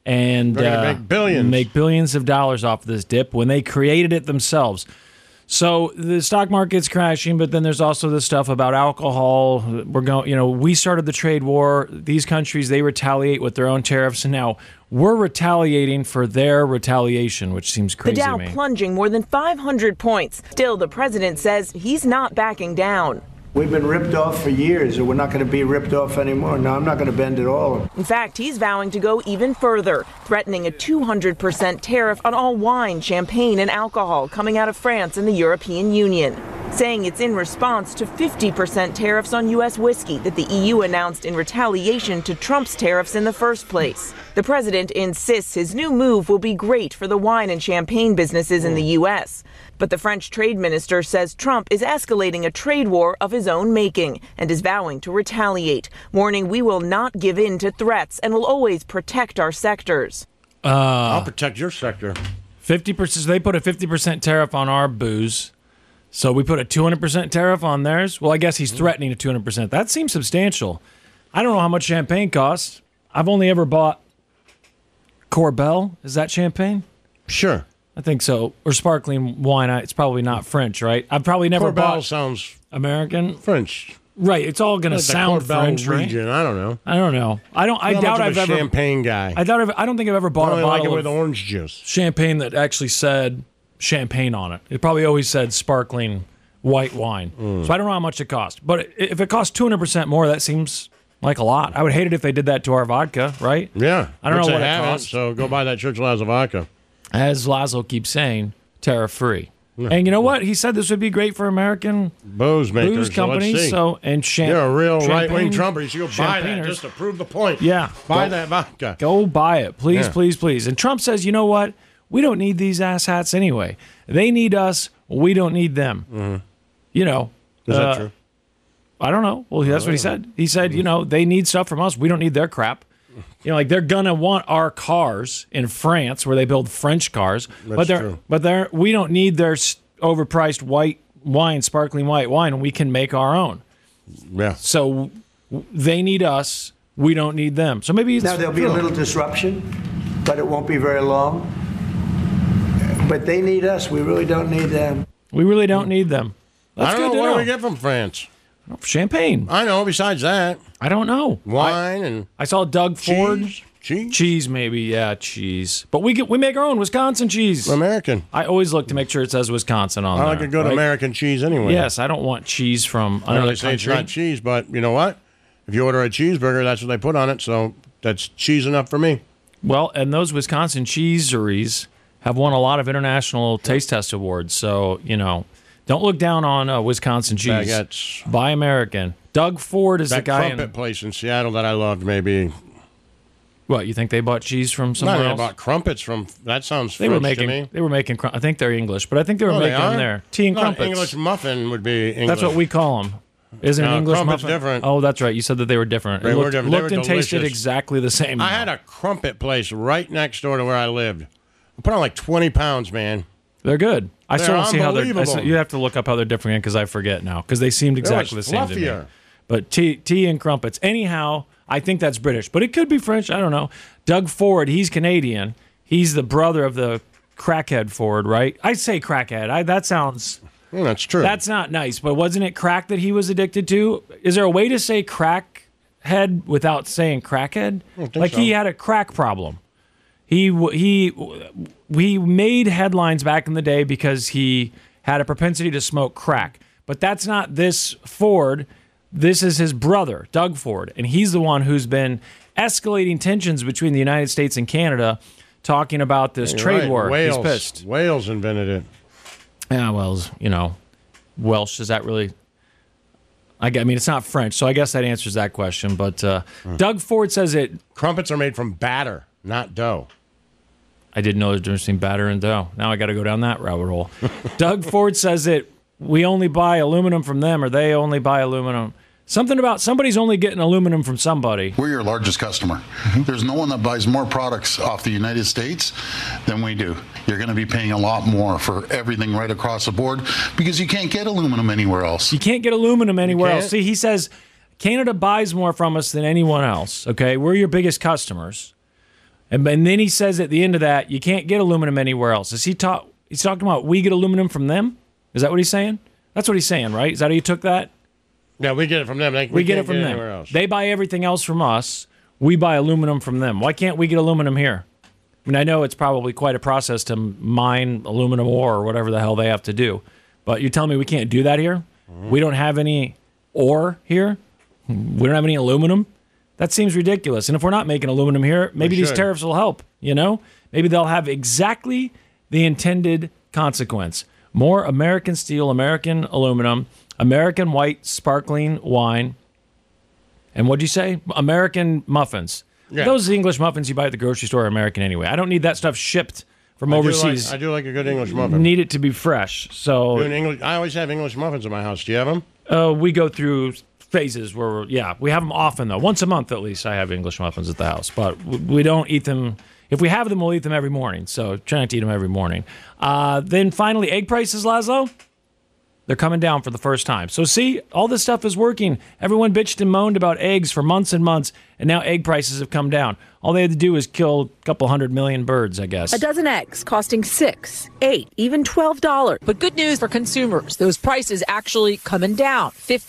and make billions of dollars off of this dip when they created it themselves. So the stock market's crashing, but then there's also this stuff about alcohol. We started the trade war. These countries, they retaliate with their own tariffs, and now we're retaliating for their retaliation, which seems crazy to me. The Dow plunging more than 500 points. Still, the president says he's not backing down. We've been ripped off for years, and we're not going to be ripped off anymore. No, I'm not going to bend at all. In fact, he's vowing to go even further, threatening a 200% tariff on all wine, champagne, and alcohol coming out of France and the European Union, saying it's in response to 50% tariffs on U.S. whiskey that the EU announced in retaliation to Trump's tariffs in the first place. The president insists his new move will be great for the wine and champagne businesses in the U.S., but the French trade minister says Trump is escalating a trade war of his own making and is vowing to retaliate, warning we will not give in to threats and will always protect our sectors. I'll protect your sector. 50%. So they put a 50% tariff on our booze. So we put a 200% tariff on theirs. Well, I guess he's threatening a 200%. That seems substantial. I don't know how much champagne costs. I've only ever bought Corbel. Is that champagne? Sure. I think so. Or sparkling wine. It's probably not French, right? I've probably never bought. Corbel sounds American. French. Right. It's all going to sound French, region. Right? I don't know. I doubt I've ever. Champagne guy. I don't think I've ever bought a bottle with orange juice. Champagne that actually said champagne on it. It probably always said sparkling white wine. So I don't know how much it cost. But if it costs 200% more, that seems like a lot. I would hate it if they did that to our vodka, right? Yeah. I don't know what it costs. So go buy that Church Laszlo vodka. As Laszlo keeps saying, tariff-free. And you know what? He said this would be great for American booze makers, companies. You're a real right-wing Trumper. You should go buy that just to prove the point. Yeah. Buy that vodka. Go buy it. Please, please, please. And Trump says, you know what? We don't need these asshats anyway. They need us. We don't need them. Mm-hmm. You know. Is that true? I don't know. Well, that's what he said. He said, they need stuff from us. We don't need their crap. They're gonna want our cars in France, where they build French cars. But we don't need their overpriced white wine, sparkling white wine. We can make our own. Yeah. So they need us. We don't need them. So maybe there'll be a little disruption, but it won't be very long. But they need us. We really don't need them. We really don't need them. That's I don't good know. to What know. do we get from France? Champagne. I know. Besides that, I don't know. Wine and I saw Doug Ford. Cheese, maybe. Yeah, cheese. But we make our own Wisconsin cheese. American. I always look to make sure it says Wisconsin on I there. like a good American cheese anyway. Yes, I don't want cheese from I know another they say it's country. not cheese, but you know what? If you order a cheeseburger, that's what they put on it. So that's cheese enough for me. Well, and those Wisconsin cheeseries have won a lot of international taste test awards. So, don't look down on Wisconsin cheese. Baguettes. Buy American. Doug Ford is the guy. That crumpet place in Seattle that I loved, maybe. What, you think they bought cheese from somewhere No, else? they bought crumpets from. That sounds They French were making. to me. They were making. I think they're English, but I think they were making them there. Tea and crumpets. English muffin would be English. That's what we call them. Isn't an English crumpet's muffin different. Oh, that's right. You said that they were different. They It were looked, different. They looked were and tasted delicious. exactly the same. I had a crumpet place right next door to where I lived. I put on like 20 pounds, man. They're good. I still don't see how they're. unbelievable. You have to look up how they're different because I forget now because they seemed exactly the same to me. fluffier. But tea and crumpets. Anyhow, I think that's British, but it could be French. I don't know. Doug Ford, he's Canadian. He's the brother of the crackhead Ford, right? I say crackhead. That sounds. That's true. That's not nice. But wasn't it crack that he was addicted to? Is there a way to say crackhead without saying crackhead? Like he had a crack problem. He made headlines back in the day because he had a propensity to smoke crack. But that's not this Ford. This is his brother, Doug Ford. And he's the one who's been escalating tensions between the United States and Canada, talking about this trade war. Wales. He's pissed. Wales invented it. Yeah, well, Welsh, is that really... I mean, it's not French, so I guess that answers that question. But Doug Ford says it... Crumpets are made from batter, not dough. I didn't know there's a difference between batter and dough. Now I got to go down that rabbit hole. Doug Ford says that we only buy aluminum from them, or they only buy aluminum. Something about somebody's only getting aluminum from somebody. We're your largest customer. There's no one that buys more products off the United States than we do. You're going to be paying a lot more for everything right across the board because you can't get aluminum anywhere else. You can't get aluminum anywhere else. See, he says Canada buys more from us than anyone else. Okay, we're your biggest customers. And then he says at the end of that, you can't get aluminum anywhere else. He's talking about we get aluminum from them? Is that what he's saying? That's what he's saying, right? Is that how you took that? Yeah, we get it from them. We get it from them. Anywhere else. They buy everything else from us. We buy aluminum from them. Why can't we get aluminum here? I mean, I know it's probably quite a process to mine aluminum ore or whatever the hell they have to do. But you're telling me we can't do that here? We don't have any ore here? We don't have any aluminum? That seems ridiculous. And if we're not making aluminum here, maybe these tariffs will help, you know? Maybe they'll have exactly the intended consequence. More American steel, American aluminum, American white sparkling wine, and what'd you say? American muffins. Yeah. Those English muffins you buy at the grocery store are American anyway. I don't need that stuff shipped from overseas. I do like a good English muffin. Need it to be fresh. So I always have English muffins in my house. Do you have them? We go through phases where, we have them often, though. Once a month, at least, I have English muffins at the house. But we don't eat them. If we have them, we'll eat them every morning. So try not to eat them every morning. Then finally, egg prices, Laszlo. They're coming down for the first time. So see, all this stuff is working. Everyone bitched and moaned about eggs for months and months, and now egg prices have come down. All they had to do was kill a couple 100 million birds, I guess. A dozen eggs costing $6, $8, even $12. But good news for consumers. Those prices actually coming down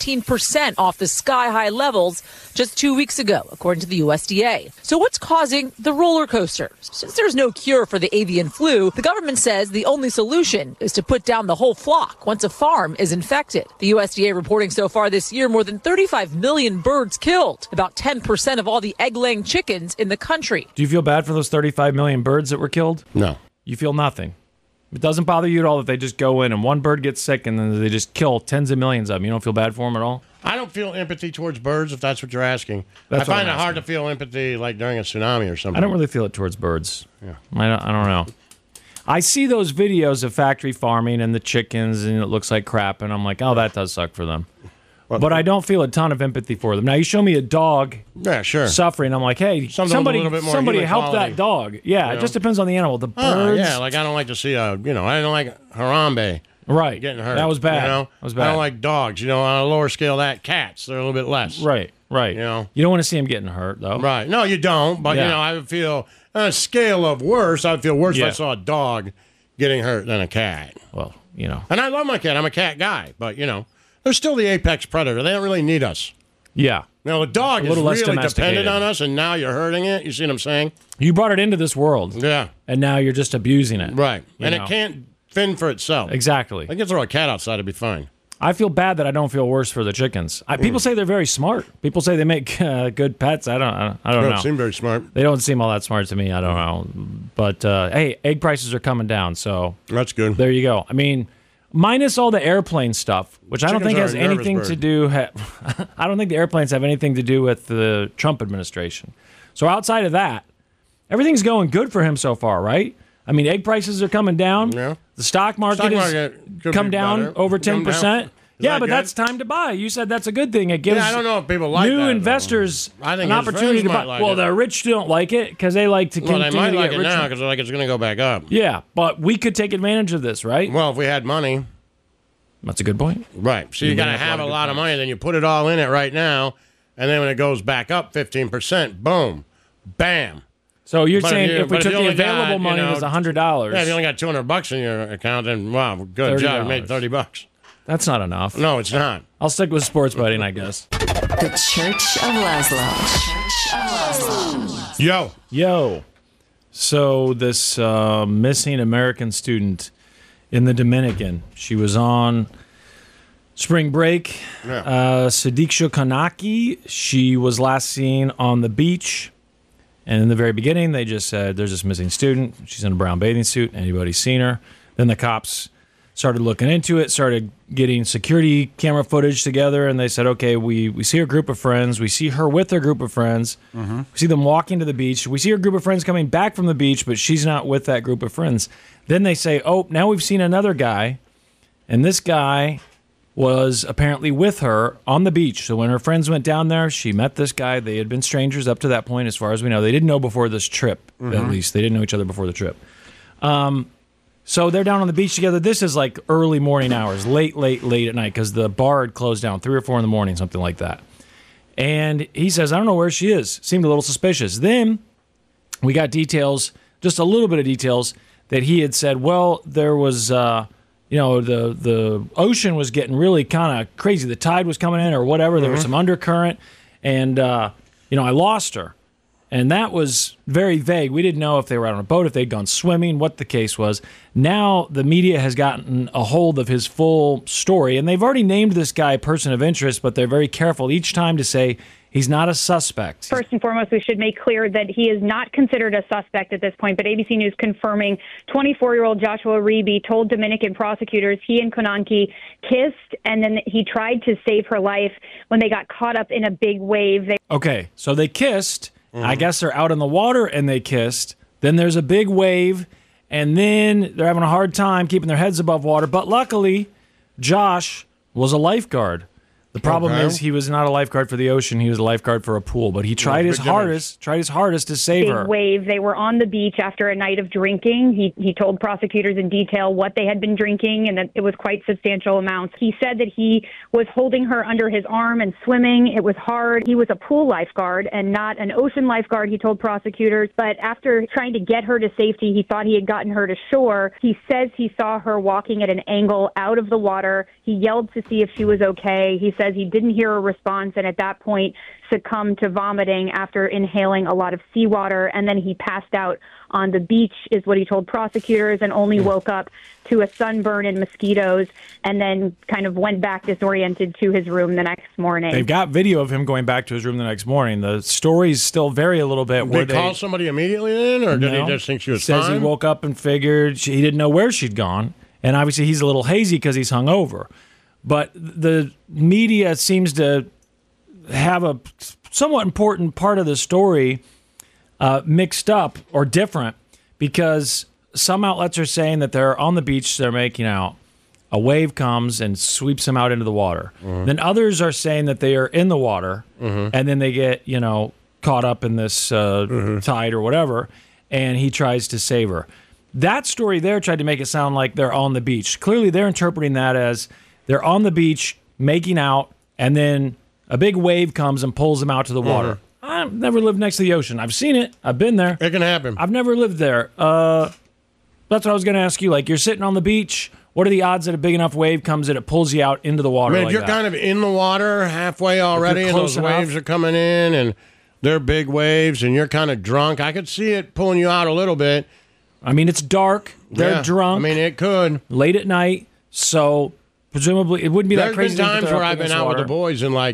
15% off the sky-high levels just 2 weeks ago, according to the USDA. So what's causing the roller coaster? Since there's no cure for the avian flu, the government says the only solution is to put down the whole flock once a farm is infected. The USDA reporting so far this year more than 35 million birds killed, about 10% of all the egg-laying chickens in the country. Do you feel bad for those 35 million birds that were killed? No. You feel nothing. It doesn't bother you at all that they just go in and one bird gets sick and then they just kill tens of millions of them. You don't feel bad for them at all? I don't feel empathy towards birds, if that's what you're asking. I find it hard to feel empathy like during a tsunami or something. I don't really feel it towards birds. Yeah. I don't know. I see those videos of factory farming and the chickens and it looks like crap and I'm like, oh, that does suck for them. But I don't feel a ton of empathy for them. Now, you show me a dog suffering, I'm like, hey, somebody help that dog. Yeah, it just depends on the animal. The birds. Yeah, like I don't like to see I don't like Harambe getting hurt. That was bad. You know? That was bad. I don't like dogs. On a lower scale, cats, they're a little bit less. Right. You don't want to see them getting hurt, though. Right. No, you don't. But, I would feel, on a scale of worse, I would feel worse if I saw a dog getting hurt than a cat. Well, And I love my cat. I'm a cat guy. But, they're still the apex predator. They don't really need us. Yeah. The dog is really dependent on us, and now you're hurting it. You see what I'm saying? You brought it into this world. Yeah. And now you're just abusing it. Right. And it can't fend for itself. Exactly. I can throw a cat outside, it'd be fine. I feel bad that I don't feel worse for the chickens. People say they're very smart. People say they make good pets. I don't know. They don't seem very smart. They don't seem all that smart to me. I don't know. But, hey, egg prices are coming down, so. That's good. There you go. I mean, minus all the airplane stuff, which I don't think has anything to do. I don't think the airplanes have anything to do with the Trump administration. So outside of that, everything's going good for him so far, right? I mean, egg prices are coming down. Yeah. The stock market has come down over 10%. Yeah, but that's time to buy. You said that's a good thing. It gives I don't know if people like new that, investors I think an opportunity to buy. Like the rich don't like it because they like to continue they might to like get it richer. now because they're like it's going to go back up. Yeah, but we could take advantage of this, right? Well, if we had money. That's a good point. Right. So you got to have a lot of money. Then you put it all in it right now. And then when it goes back up 15%, boom, bam. So you're saying if we took the available money, it was $100. Yeah, if you only got $200 in your account, then wow, good job, you made $30. That's not enough. No, it's not. I'll stick with sports betting, I guess. The Church of Laszlo. Yo. So this missing American student in the Dominican, she was on spring break. Sadiksha Kanaki, she was last seen on the beach. And in the very beginning, they just said, there's this missing student. She's in a brown bathing suit. Anybody's seen her? Then the cops started looking into it, started getting security camera footage together, and they said, okay, we see her group of friends. We see her with her group of friends. Mm-hmm. We see them walking to the beach. We see her group of friends coming back from the beach, but she's not with that group of friends. Then they say, oh, now we've seen another guy, and this guy was apparently with her on the beach. So when her friends went down there, she met this guy. They had been strangers up to that point, as far as we know. They didn't know before this trip, at least. They didn't know each other before the trip. So they're down on the beach together. This is like early morning hours, late at night, because the bar had closed down, 3 or 4 in the morning, something like that. And he says, I don't know where she is. Seemed a little suspicious. Then we got details, just a little bit of details, that he had said, well, there was, the ocean was getting really kind of crazy. The tide was coming in or whatever. There was some undercurrent, and, I lost her. And that was very vague. We didn't know if they were out on a boat, if they'd gone swimming, what the case was. Now the media has gotten a hold of his full story, and they've already named this guy a person of interest, but they're very careful each time to say he's not a suspect. First and foremost, we should make clear that he is not considered a suspect at this point, but ABC News confirming 24-year-old Joshua Reeby told Dominican prosecutors he and Konanke kissed, and then he tried to save her life when they got caught up in a big wave. Okay, so they kissed. I guess they're out in the water and they kissed. Then there's a big wave, and then they're having a hard time keeping their heads above water. But luckily, Josh was a lifeguard. The problem is he was not a lifeguard for the ocean. He was a lifeguard for a pool. But he tried his hardest to save her. Big wave. They were on the beach after a night of drinking. He told prosecutors in detail what they had been drinking and that it was quite substantial amounts. He said that he was holding her under his arm and swimming. It was hard. He was a pool lifeguard and not an ocean lifeguard, he told prosecutors. But after trying to get her to safety, he thought he had gotten her to shore. He says he saw her walking at an angle out of the water. He yelled to see if she was okay. He says he didn't hear a response and at that point succumbed to vomiting after inhaling a lot of seawater, and then he passed out on the beach is what he told prosecutors, and only woke up to a sunburn and mosquitoes, and then kind of went back disoriented to his room the next morning. They've got video of him going back to his room the next morning. The stories still vary a little bit. Did they call somebody immediately then, or did he just think she was says fine? He woke up and figured he didn't know where she'd gone, and obviously he's a little hazy because he's hungover. But the media seems to have a somewhat important part of the story mixed up or different, because some outlets are saying that they're on the beach, they're making out. A wave comes and sweeps them out into the water. Mm-hmm. Then others are saying that they are in the water, and then they get, caught up in this tide or whatever, and he tries to save her. That story there tried to make it sound like they're on the beach. Clearly, they're interpreting that as they're on the beach making out, and then a big wave comes and pulls them out to the water. I've never lived next to the ocean. I've seen it. I've been there. It can happen. I've never lived there. That's what I was going to ask you. Like, you're sitting on the beach. What are the odds that a big enough wave comes and it pulls you out into the water? If you're kind of in the water halfway already, and those waves are coming in, and they're big waves, and you're kind of drunk, I could see it pulling you out a little bit. I mean, it's dark. They're drunk. I mean, it could. Late at night, so presumably it wouldn't be that crazy. There's been times where I've been out with the boys and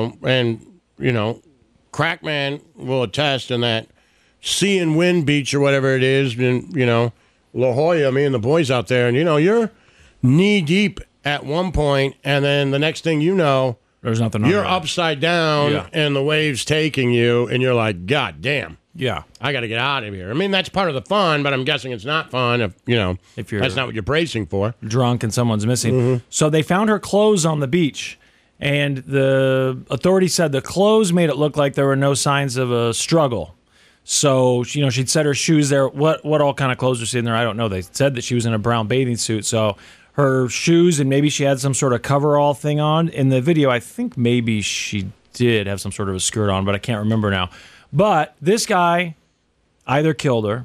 Crackman will attest in that Sea and Wind Beach or whatever it is, in, La Jolla, me and the boys out there, and, you're knee deep at one point, and then the next thing you know, there's nothing. You're upside down, and the wave's taking you, and you're like, God damn. Yeah. I got to get out of here. I mean, that's part of the fun, but I'm guessing it's not fun if you're that's not what you're bracing for. Drunk and someone's missing. So they found her clothes on the beach, and the authorities said the clothes made it look like there were no signs of a struggle. So, she'd set her shoes there. What all kind of clothes were in there? I don't know. They said that she was in a brown bathing suit. So her shoes, and maybe she had some sort of coverall thing on. In the video, I think maybe she did have some sort of a skirt on, but I can't remember now. But this guy either killed her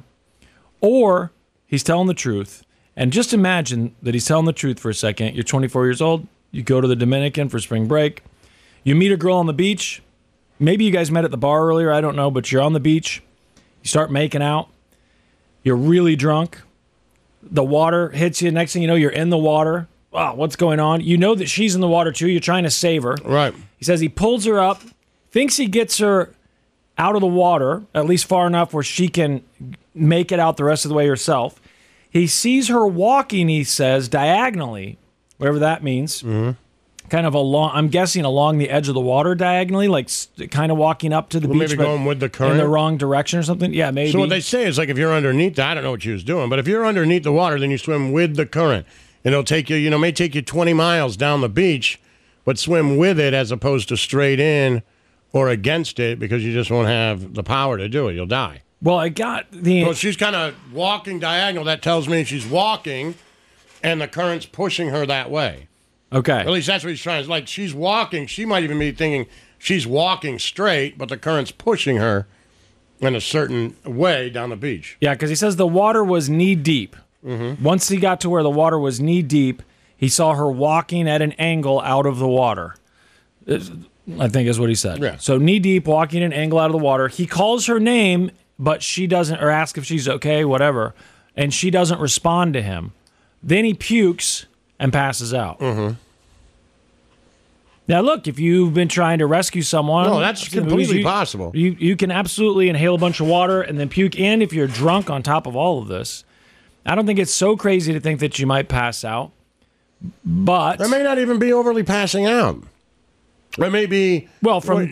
or he's telling the truth. And just imagine that he's telling the truth for a second. You're 24 years old. You go to the Dominican for spring break. You meet a girl on the beach. Maybe you guys met at the bar earlier. I don't know. But you're on the beach. You start making out. You're really drunk. The water hits you. Next thing you know, you're in the water. Wow, what's going on? You know that she's in the water, too. You're trying to save her. Right. He says he pulls her up, thinks he gets her out of the water, at least far enough where she can make it out the rest of the way herself. He sees her walking, he says, diagonally, whatever that means, kind of I'm guessing along the edge of the water diagonally, like kind of walking up to the beach. Maybe going with the current. In the wrong direction or something? Yeah, maybe. So what they say is, like, if you're underneath I don't know what she was doing, but if you're underneath the water, then you swim with the current. And it'll take you, may take you 20 miles down the beach, but swim with it as opposed to straight in or against it, because you just won't have the power to do it. You'll die. Well, I got the... Well, she's kind of walking diagonal. That tells me she's walking, and the current's pushing her that way. Okay. At least that's what he's trying. It's like she's walking. She might even be thinking she's walking straight, but the current's pushing her in a certain way down the beach. Yeah, because he says the water was knee deep. Mm-hmm. Once he got to where the water was knee deep, he saw her walking at an angle out of the water. I think is what he said. Yeah. So knee deep, walking at an angle out of the water. He calls her name, but she doesn't, or asks if she's okay, whatever, and she doesn't respond to him. Then he pukes and passes out. Mm-hmm. Now, look, if you've been trying to rescue someone... No, that's completely possible. You can absolutely inhale a bunch of water and then puke. And if you're drunk on top of all of this, I don't think it's so crazy to think that you might pass out. But... It may not even be overly passing out. It may be... Well, from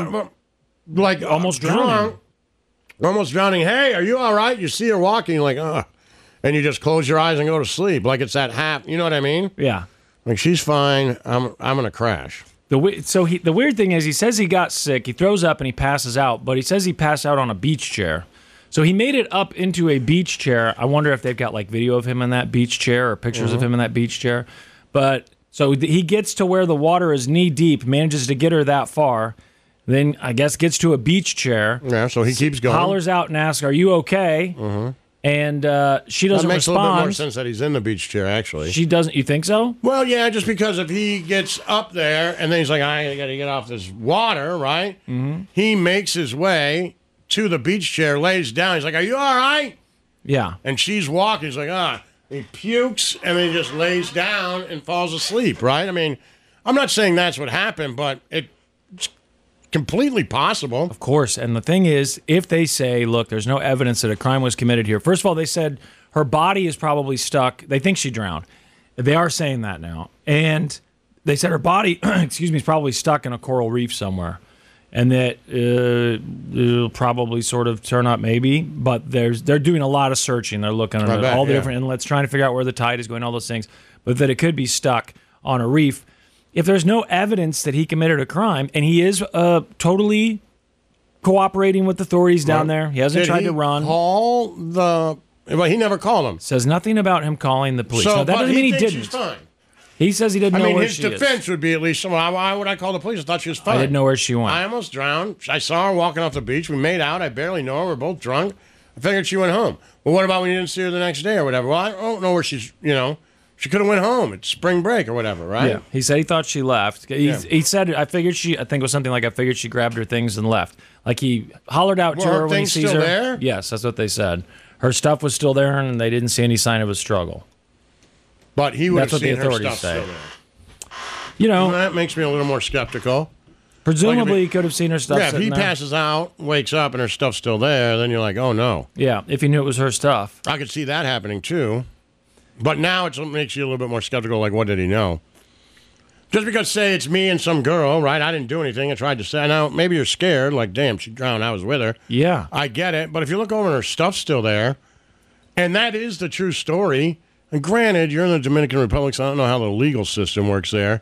like almost drowning. Almost drowning. Hey, are you all right? You see her walking, you're like, ugh. And you just close your eyes and go to sleep. Like it's that half... You know what I mean? Yeah. Like, she's fine. I'm going to crash. The weird thing is he says he got sick. He throws up and he passes out. But he says he passed out on a beach chair. So he made it up into a beach chair. I wonder if they've got like video of him in that beach chair or pictures of him in that beach chair. But so he gets to where the water is knee deep, manages to get her that far. Then I guess gets to a beach chair. Yeah, so he keeps going. Hollers out and asks, "Are you okay?" Mm-hmm. And she doesn't respond. That makes a little bit more sense that he's in the beach chair, actually. She doesn't. You think so? Well, yeah, just because if he gets up there and then he's like, I got to get off this water, right? Mm-hmm. He makes his way to the beach chair, lays down. He's like, are you all right? Yeah. And she's walking. He's like, He pukes and then he just lays down and falls asleep, right? I mean, I'm not saying that's what happened, but it's completely possible. Of course. And the thing is, if they say, look, there's no evidence that a crime was committed here. First of all, they said her body is probably stuck. They think she drowned. They are saying that now. And they said her body, is probably stuck in a coral reef somewhere. And that it'll probably sort of turn up maybe. But they're doing a lot of searching. They're looking at all the different inlets, trying to figure out where the tide is going, all those things. But that it could be stuck on a reef. If there's no evidence that he committed a crime, and he is totally cooperating with authorities down there, he hasn't tried to run. Well, he never called them. Says nothing about him calling the police. So, now, that doesn't mean he didn't. She's fine. He says he didn't know where she is. His defense would be at least, why would I call the police? I thought she was fine. I didn't know where she went. I almost drowned. I saw her walking off the beach. We made out. I barely know her. We're both drunk. I figured she went home. Well, what about when you didn't see her the next day or whatever? Well, I don't know where she's, She could have went home. It's spring break or whatever, right? Yeah. He said he thought she left. He said, I think it was something like, I figured she grabbed her things and left. Like he hollered out to her when he sees her. There? Yes, that's what they said. Her stuff was still there and they didn't see any sign of a struggle. But he would have seen her stuff say. still there. That makes me a little more skeptical. Presumably he could have seen her stuff. Yeah, if he passes out, wakes up, and her stuff's still there, then you're like, oh no. Yeah, if he knew it was her stuff. I could see that happening too. But now it makes you a little bit more skeptical, like, what did he know? Just because, say, it's me and some girl, right? I didn't do anything. I tried to say, now, maybe you're scared, like, damn, she drowned, I was with her. Yeah. I get it. But if you look over and her stuff's still there, and that is the true story, and granted, you're in the Dominican Republic, so I don't know how the legal system works there.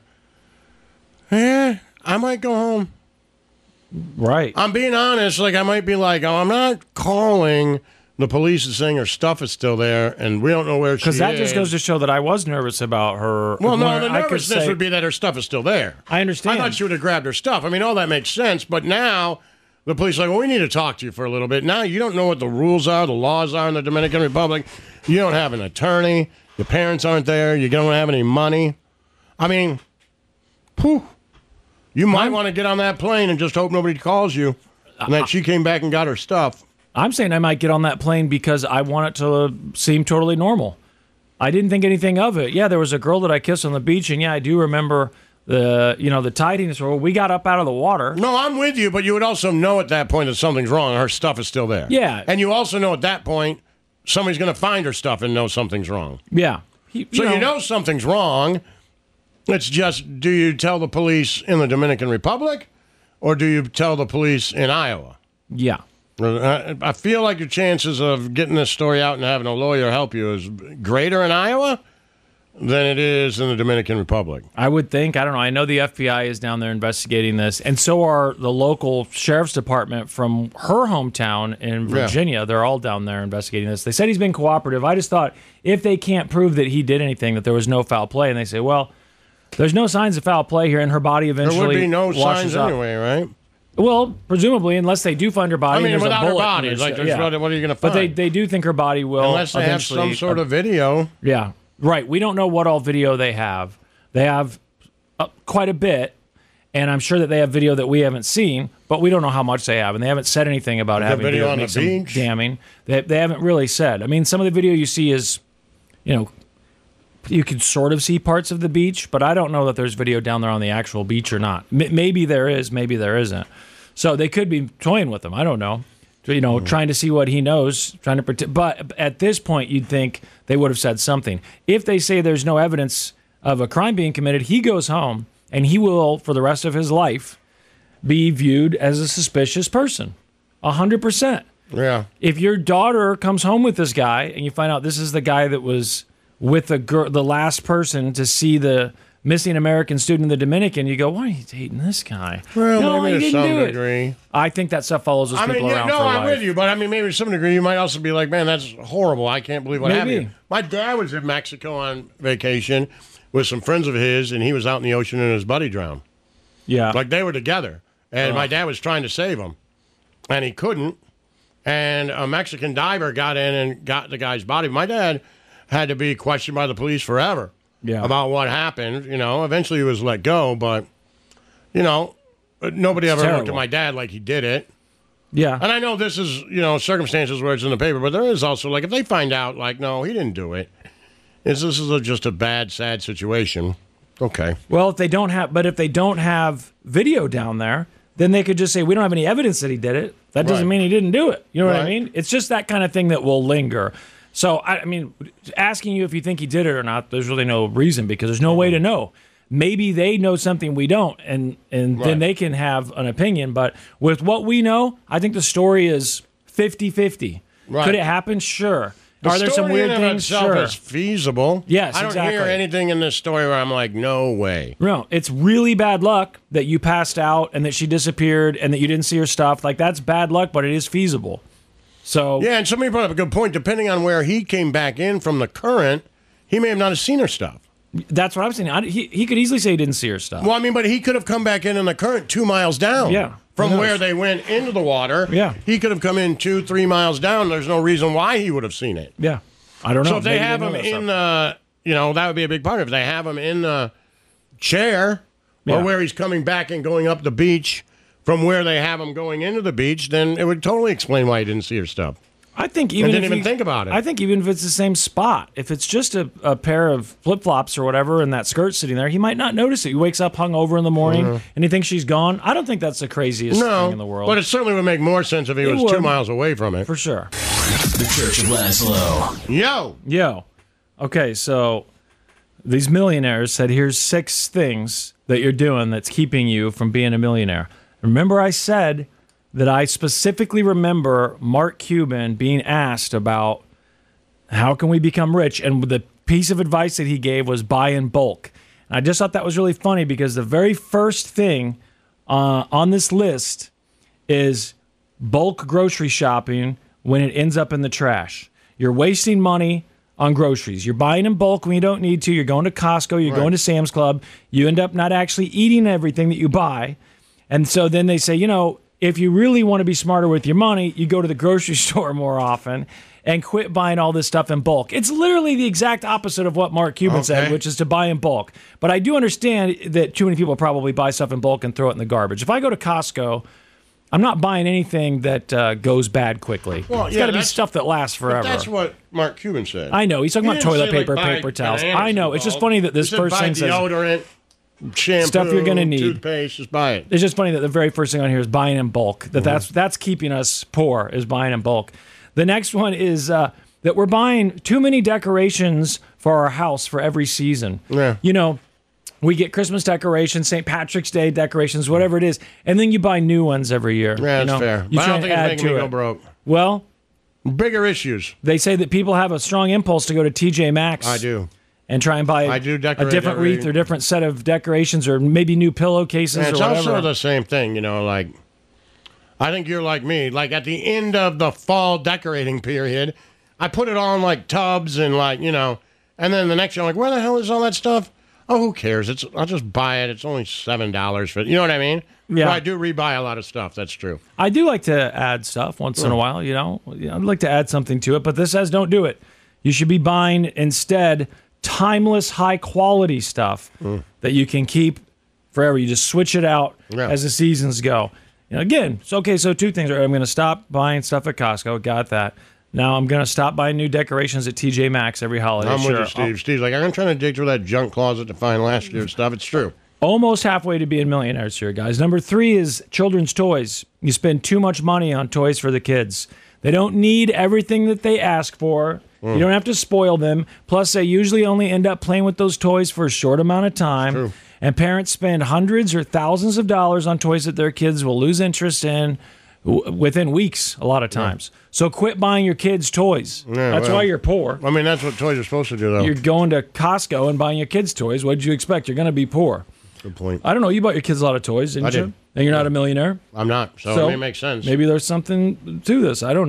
I might go home. Right. I'm being honest. Like, I might be like, I'm not calling the police and saying her stuff is still there, and we don't know where she is. Because that just goes to show that I was nervous about her. Well, no, the nervousness would be that her stuff is still there. I understand. I thought she would have grabbed her stuff. I mean, all that makes sense, but now the police are like, well, we need to talk to you for a little bit. Now you don't know what the rules are, the laws are in the Dominican Republic. You don't have an attorney. Your parents aren't there. You don't have any money. I mean, you might want to get on that plane and just hope nobody calls you and that she came back and got her stuff. I'm saying I might get on that plane because I want it to seem totally normal. I didn't think anything of it. Yeah, there was a girl that I kissed on the beach, and yeah, I do remember the tidings. Well, we got up out of the water. No, I'm with you, but you would also know at that point that something's wrong. Her stuff is still there. Yeah. And you also know at that point somebody's going to find her stuff and know something's wrong. Yeah. You know something's wrong. It's just, do you tell the police in the Dominican Republic or do you tell the police in Iowa? Yeah. I feel like your chances of getting this story out and having a lawyer help you is greater in Iowa than it is in the Dominican Republic. I would think. I don't know. I know the FBI is down there investigating this, and so are the local sheriff's department from her hometown in Virginia. Yeah. They're all down there investigating this. They said he's been cooperative. I just thought if they can't prove that he did anything, that there was no foul play, and they say, well, there's no signs of foul play here, and her body eventually there would be no washes signs up. anyway, right? Well, presumably, unless they do find her body. I mean, there's without a her bullet body, in her like, st- what are you going to find? But they do think her body will Unless they have eventually, some sort of video. Yeah, right. We don't know what all video they have. They have quite a bit, and I'm sure that they have video that we haven't seen, but we don't know how much they have, and they haven't said anything about having video on that the makes them beach? damning. They haven't really said. I mean, some of the video you see is, you could sort of see parts of the beach, but I don't know that there's video down there on the actual beach or not. Maybe there is, maybe there isn't. So they could be toying with him. I don't know. Trying to see what he knows, trying to protect. But at this point, you'd think they would have said something. If they say there's no evidence of a crime being committed, he goes home and he will, for the rest of his life, be viewed as a suspicious person. 100%. Yeah. If your daughter comes home with this guy and you find out this is the guy that was with the last person to see the missing American student in the Dominican, you go, why are you dating this guy? Well, No, maybe he to didn't some do it. degree. I think that stuff follows those people around for I'm life. with you, but I mean, maybe to some degree, you might also be like, man, that's horrible. I can't believe what Maybe. happened. My dad was in Mexico on vacation with some friends of his, and he was out in the ocean and his buddy drowned. Yeah. Like they were together, and my dad was trying to save him, and he couldn't. And a Mexican diver got in and got the guy's body. My dad had to be questioned by the police forever about what happened. Eventually he was let go, but, nobody ever looked at my dad like he did it. Yeah. And I know this is, circumstances where it's in the paper, but there is also, like, if they find out, like, no, he didn't do it, this is just a bad, sad situation. Okay. Well, if they don't have video down there, then they could just say, we don't have any evidence that he did it. That doesn't mean he didn't do it. You know what I mean? It's just that kind of thing that will linger. So, I mean, asking you if you think he did it or not, there's really no reason because there's no way to know. Maybe they know something we don't, and then they can have an opinion. But with what we know, I think the story is 50-50. Right. Could it happen? Sure. The Are there some story weird in and of things? itself Sure. is feasible. Yes, I don't exactly. hear anything in this story where I'm like, no way. No, it's really bad luck that you passed out and that she disappeared and that you didn't see her stuff. Like, that's bad luck, but it is feasible. So Yeah, and somebody brought up a good point. Depending on where he came back in from the current, he may have not have seen her stuff. That's what I'm saying. He could easily say he didn't see her stuff. Well, I mean, but he could have come back in the current 2 miles down. Yeah. From Who knows? where they went into the water. Yeah. He could have come in 2-3 miles down. There's no reason why he would have seen it. Yeah. I don't know. So if they Maybe have know him that in stuff. the, that would be a big part of it. If they have him in the chair or where he's coming back and going up the beach from where they have him going into the beach, then it would totally explain why he didn't see her stuff. I think even didn't if even think about it. I think even if it's the same spot, if it's just a pair of flip-flops or whatever and that skirt sitting there, he might not notice it. He wakes up hungover in the morning and he thinks she's gone. I don't think that's the craziest thing in the world. But it certainly would make more sense if he was 2 miles away from it. For sure. The Church of Laszlo. Yo. Okay, so these millionaires said, here's 6 things that you're doing that's keeping you from being a millionaire. Remember I said that I specifically remember Mark Cuban being asked about how can we become rich, and the piece of advice that he gave was buy in bulk. And I just thought that was really funny because the very first thing on this list is bulk grocery shopping when it ends up in the trash. You're wasting money on groceries. You're buying in bulk when you don't need to. You're going to Costco. You're going to Sam's Club. You end up not actually eating everything that you buy. And so then they say, if you really want to be smarter with your money, you go to the grocery store more often and quit buying all this stuff in bulk. It's literally the exact opposite of what Mark Cuban said, which is to buy in bulk. But I do understand that too many people probably buy stuff in bulk and throw it in the garbage. If I go to Costco, I'm not buying anything that goes bad quickly. Well, it's got to be stuff that lasts forever. That's what Mark Cuban said. I know. He's talking He about didn't toilet say, like, paper, buy paper towels. bananas I know. in It's just bulk. funny that this He said first buy thing says deodorant, shampoo, stuff you're going to need. toothpaste, just buy it. It's just funny that the very first thing on here is buying in bulk. That's keeping us poor, is buying in bulk. The next one is that we're buying too many decorations for our house for every season. Yeah. We get Christmas decorations, St. Patrick's Day decorations, whatever it is, and then you buy new ones every year. Yeah, that's fair. You But I try don't and think it's add making me to go it. broke. Well, bigger issues. They say that people have a strong impulse to go to TJ Maxx. I do. And try and buy I do a decorate different every- wreath or different set of decorations or maybe new pillowcases And it's or whatever. also the same thing, like, I think you're like me. Like, at the end of the fall decorating period, I put it all in, like, tubs and, like, and then the next year I'm like, where the hell is all that stuff? oh, who cares? I'll just buy it. It's only $7 for it. You know what I mean? Yeah. But I do rebuy a lot of stuff. That's true. I do like to add stuff once in a while, you know. I'd like to add something to it, but this says don't do it. You should be buying instead timeless, high-quality stuff that you can keep forever. You just switch it out as the seasons go. You know, again, so two things. I'm going to stop buying stuff at Costco. Got that. Now I'm going to stop buying new decorations at TJ Maxx every holiday. I'm with you, Steve. Steve's like, I'm trying to dig through that junk closet to find last year's stuff. It's true. Almost halfway to being millionaires here, guys. Number 3 is children's toys. You spend too much money on toys for the kids. They don't need everything that they ask for. You don't have to spoil them. Plus, they usually only end up playing with those toys for a short amount of time. True. And parents spend hundreds or thousands of dollars on toys that their kids will lose interest in within weeks a lot of times. So quit buying your kids toys. That's why you're poor. I mean, that's what toys are supposed to do, though. You're going to Costco and buying your kids toys. What did you expect? You're going to be poor. Good point. I don't know. You bought your kids a lot of toys, didn't you? Did. And you're not a millionaire? I'm not. So it makes sense. Maybe there's something to this. I don't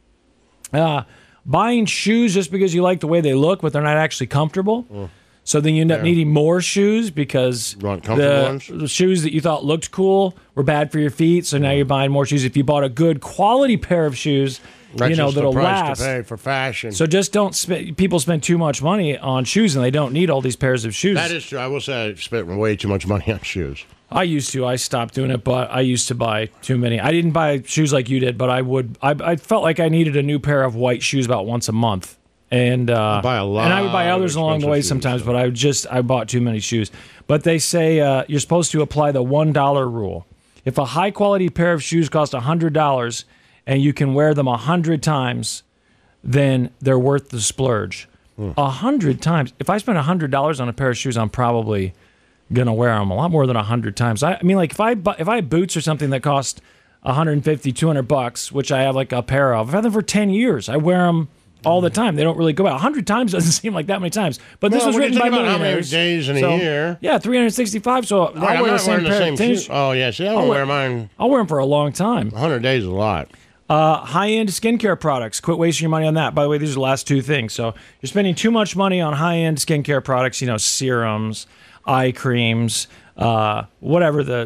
know. Buying shoes just because you like the way they look, but they're not actually comfortable. So then you end up needing more shoes because the shoes that you thought looked cool were bad for your feet. So now you're buying more shoes. If you bought a good quality pair of shoes, that's just that'll the price last. To pay for fashion. So just don't people spend too much money on shoes and they don't need all these pairs of shoes. That is true. I will say I spent way too much money on shoes. I used to. I stopped doing it, but I used to buy too many. I didn't buy shoes like you did, but I would. I felt like I needed a new pair of white shoes about once a month, and I would buy others along the way sometimes. But I bought too many shoes. But they say you're supposed to apply the $1 rule. If a high quality pair of shoes costs $100 and you can wear them 100 times, then they're worth the splurge. 100 times. If I spend $100 on a pair of shoes, I'm probably gonna wear them a lot more than 100 times. I mean, like if I have boots or something that cost $150, $200, which I have like a pair of, I've had them for 10 years. I wear them all the time. They don't really go out. 100 times doesn't seem like that many times. But this was written by millionaires. How many days in a year? Yeah, 365. So I'll wear the same pair of tennis. Oh yeah, see, I don't wear mine. I'll wear them for a long time. 100 days is a lot. High-end skincare products. Quit wasting your money on that. By the way, these are the last two things. So you're spending too much money on high-end skincare products. You know, serums, eye creams, whatever the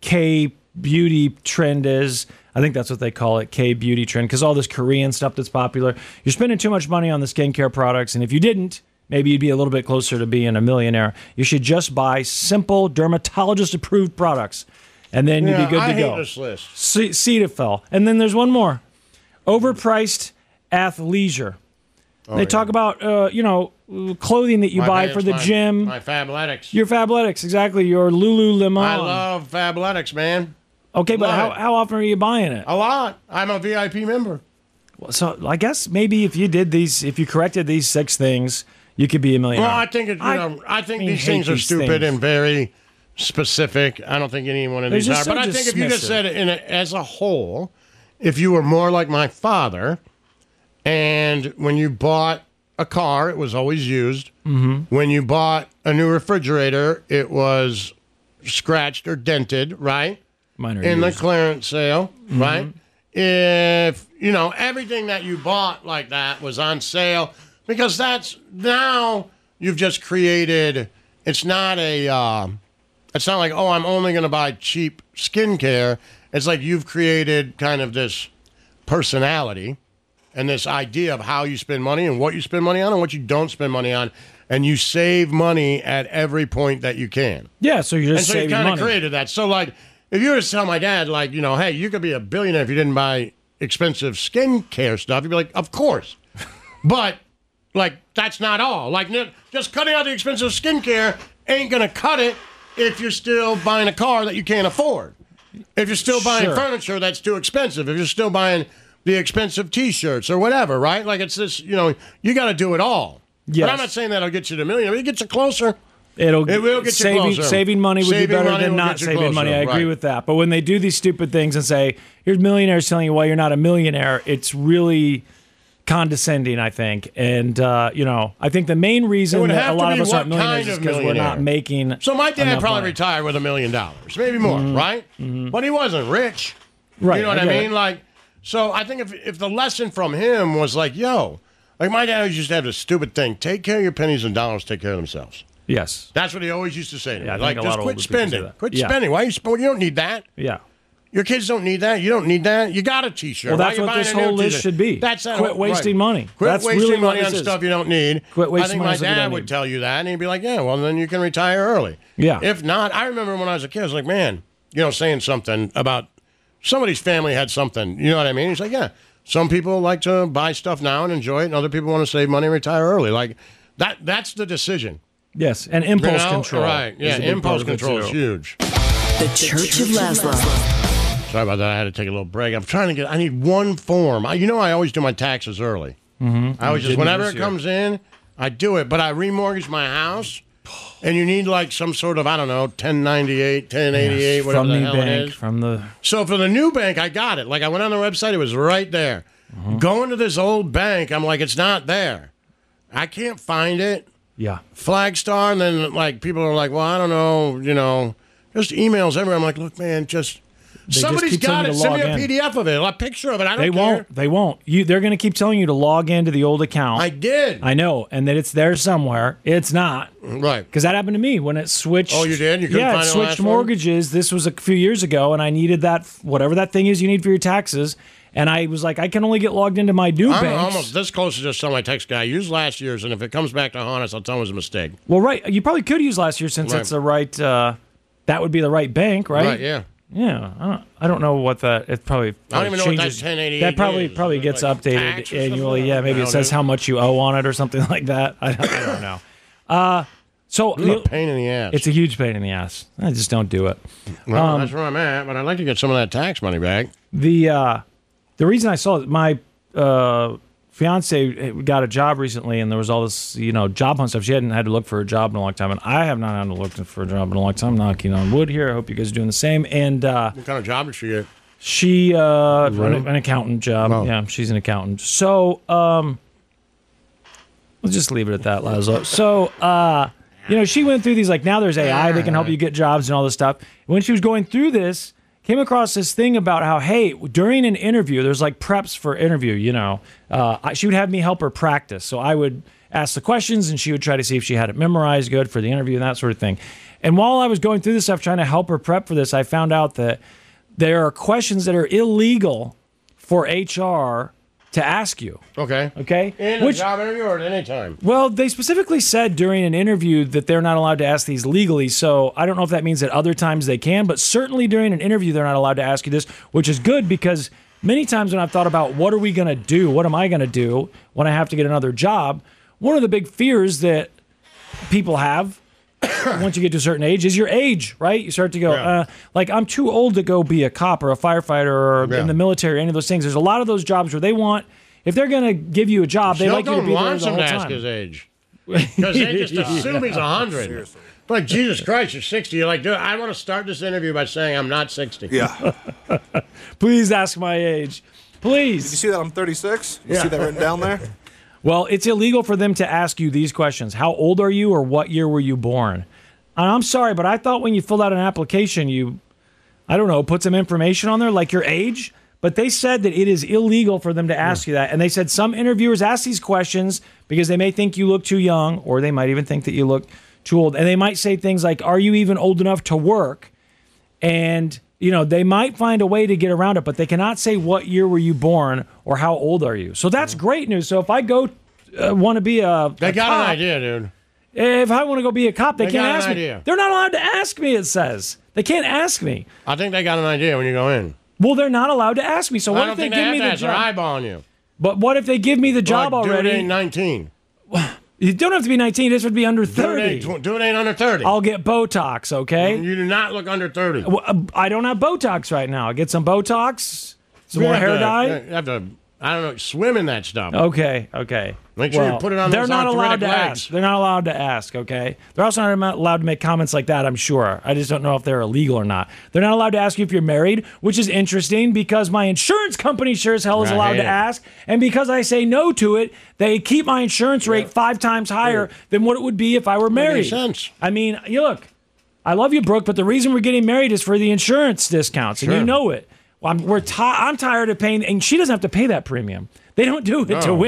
K-beauty trend is. I think that's what they call it, K-beauty trend, because all this Korean stuff that's popular. You're spending too much money on the skincare products, and if you didn't, maybe you'd be a little bit closer to being a millionaire. You should just buy simple, dermatologist-approved products, and then you'd be good to go. I hate this list. Cetaphil. And then there's one more. Overpriced athleisure. They talk about, clothing that you buy for the gym. My Fabletics. Your Fabletics, exactly. Your Lululemon. I love Fabletics, man. Okay, but how often are you buying it? A lot. I'm a VIP member. Well, so I guess maybe if you corrected these 6 things, you could be a millionaire. Well, I think I think these things are stupid and very specific. I don't think any one of these are. But I think if you just said it as a whole, if you were more like my father, and when you bought a car, it was always used. Mm-hmm. When you bought a new refrigerator, it was scratched or dented, right? Mine are in used. the clearance sale, Mm-hmm. right? If, everything that you bought like that was on sale, because that's now you've just created, it's not like, oh, I'm only going to buy cheap skincare. It's like you've created kind of this personality and this idea of how you spend money and what you spend money on and what you don't spend money on. And you save money at every point that you can. Yeah, so you're just saving money. And so you kind of created that. So, like, if you were to tell my dad, like, hey, you could be a billionaire if you didn't buy expensive skincare stuff, he'd be like, of course. But, like, that's not all. Like, just cutting out the expensive skincare ain't going to cut it if you're still buying a car that you can't afford. If you're still buying furniture that's too expensive. If you're still buying the expensive T-shirts or whatever, right? Like, it's this, you got to do it all. Yes. But I'm not saying that'll get you to a million. I mean, it gets you closer. It will get you closer. Saving money would be better than not saving money. I agree with that. But when they do these stupid things and say, here's millionaires telling you why you're not a millionaire, it's really condescending, I think. And, I think the main reason that a lot of us aren't millionaires is because we're not making So my dad probably money. retired with $1 million, maybe more, right? Mm-hmm. But he wasn't rich. Right. You know what I mean? Like, so I think if the lesson from him was like, like my dad used to have this stupid thing, take care of your pennies and dollars, take care of themselves. Yes. That's what he always used to say to me. I think Like, a just lot of quit older people say spending. that. Quit Yeah. spending. Why are you spending? You don't need that. Yeah. Your kids don't need that. You don't need that. You got a T-shirt. Well, that's Why you what buying this a new whole list T-shirt? should be. That's that Quit whole- wasting right. money. Quit That's wasting really what money on this is. stuff you don't need. Quit wasting I think money on my stuff you dad don't would need. tell you that, and he'd be like, "Yeah, well, then you can retire early." Yeah. If not, I remember when I was a kid, I was like, "Man, saying something about somebody's family had something." You know what I mean? He's like, "Yeah, some people like to buy stuff now and enjoy it, and other people want to save money and retire early." Like that. That's the decision. Yes, and impulse control. Right? Yeah, is a big impulse part of it, control is too. huge. The Church of Laszlo. Sorry about that. I had to take a little break. I'm trying to get. I need one form. I always do my taxes early. Mm-hmm. I always just whenever it comes in, I do it. But I remortgaged my house, and you need like some sort of 1098, 1088, Yes, whatever from the the hell bank, it is. from the. So for the new bank, I got it. Like I went on the website, it was right there. Mm-hmm. Going to this old bank, I'm like, it's not there. I can't find it. Yeah. Flagstar, and then like people are like, well, I don't know, just emails everywhere. I'm like, look, man, somebody's keep telling got you it. to Send me a log in. PDF of it, a picture of it. I don't They care. won't. They won't. They're going to keep telling you to log into the old account. I did. I know, and that it's there somewhere. It's not. Right. Because that happened to me when it switched. Oh, you did? You couldn't yeah, find it the switched last one? mortgages. This was a few years ago, and I needed that, whatever that thing is you need for your taxes. And I was like, I can only get logged into my new I'm banks. almost this close to just telling my text guy, use last year's, and if it comes back to haunt us, I'll tell him it was a mistake. Well, right. You probably could use last year since Right. it's the right. That would be the right bank, right? Right, yeah. Yeah, I don't know what that. It probably. I don't even know what that changes. 1088 That is. probably gets Like updated tax or something? annually. Yeah, maybe I it don't says know. how much you owe on it or something like that. I don't know. So It's a pain in the ass. It's a huge pain in the ass. I just don't do it. Well, that's where I'm at, but I'd like to get some of that tax money back. The reason I saw it, my fiance got a job recently, and there was all this, job hunt stuff. She hadn't had to look for a job in a long time, and I have not had to look for a job in a long time. I'm knocking on wood here. I hope you guys are doing the same. And What kind of job did she get? she an accountant job. Oh. Yeah, she's an accountant. So let's just leave it at that, Laszlo. So she went through these, like, now there's AI that can help you get jobs and all this stuff. When she was going through this, came across this thing about how, hey, during an interview, there's like preps for interview, she would have me help her practice. So I would ask the questions, and she would try to see if she had it memorized good for the interview and that sort of thing. And while I was going through this stuff, trying to help her prep for this, I found out that there are questions that are illegal for HR to ask you. Okay. Okay? In a job interview or at any time? Well, they specifically said during an interview that they're not allowed to ask these legally, so I don't know if that means that other times they can, but certainly during an interview they're not allowed to ask you this, which is good because many times when I've thought about what are we going to do, what am I going to do when I have to get another job, one of the big fears that people have once you get to a certain age is your age, right? You start to go, like, I'm too old to go be a cop or a firefighter or in the military or any of those things. There's a lot of those jobs where they want, if they're going to give you a job, they like you to be there the whole to ask time. his age. Because they just assume he's 100. Like, Jesus Christ, you're 60. You're like, dude, I want to start this interview by saying I'm not 60. Yeah. Please ask my age. Please. Did you see that I'm 36? You Yeah. see that written down there? Well, it's illegal for them to ask you these questions. How old are you, or what year were you born? And I'm sorry, but I thought when you filled out an application, you, I don't know, put some information on there, like your age. But they said that it is illegal for them to ask you that. And they said some interviewers ask these questions because they may think you look too young, or they might even think that you look too old. And they might say things like, are you even old enough to work? And, they might find a way to get around it, but they cannot say what year were you born or how old are you. So that's great news. So if I go want to be a They got cop, an idea, dude. if I want to go be a cop, they They can't got an ask me. idea. They're not allowed to ask me, it says. They can't ask me. I think they got an idea when you go in. Well, they're not allowed to ask me. So I what don't if they think give have me to the ask. They're job? eyeballing you. But what if they give me the job Like, already? Dude ain't 19. You don't have to be 19. This would be under 30. Dude ain't under 30. I'll get Botox, okay? You do not look under 30. Well, I don't have Botox right now. I'll get some Botox, some more hair dye. You have to, I don't know, swim in that stuff. Okay. Make sure you put it on They're those not allowed arthritic to legs. ask. They're not allowed to ask, okay? They're also not allowed to make comments like that, I'm sure. I just don't know if they're illegal or not. They're not allowed to ask you if you're married, which is interesting because my insurance company sure as hell is allowed to ask. And because I say no to it, they keep my insurance rate 5 times higher than what it would be if I were married. Makes sense. I mean, look, I love you, Brooke, but the reason we're getting married is for the insurance discounts, and you know it. Well, I'm tired of paying, and she doesn't have to pay that premium. They don't do it to women.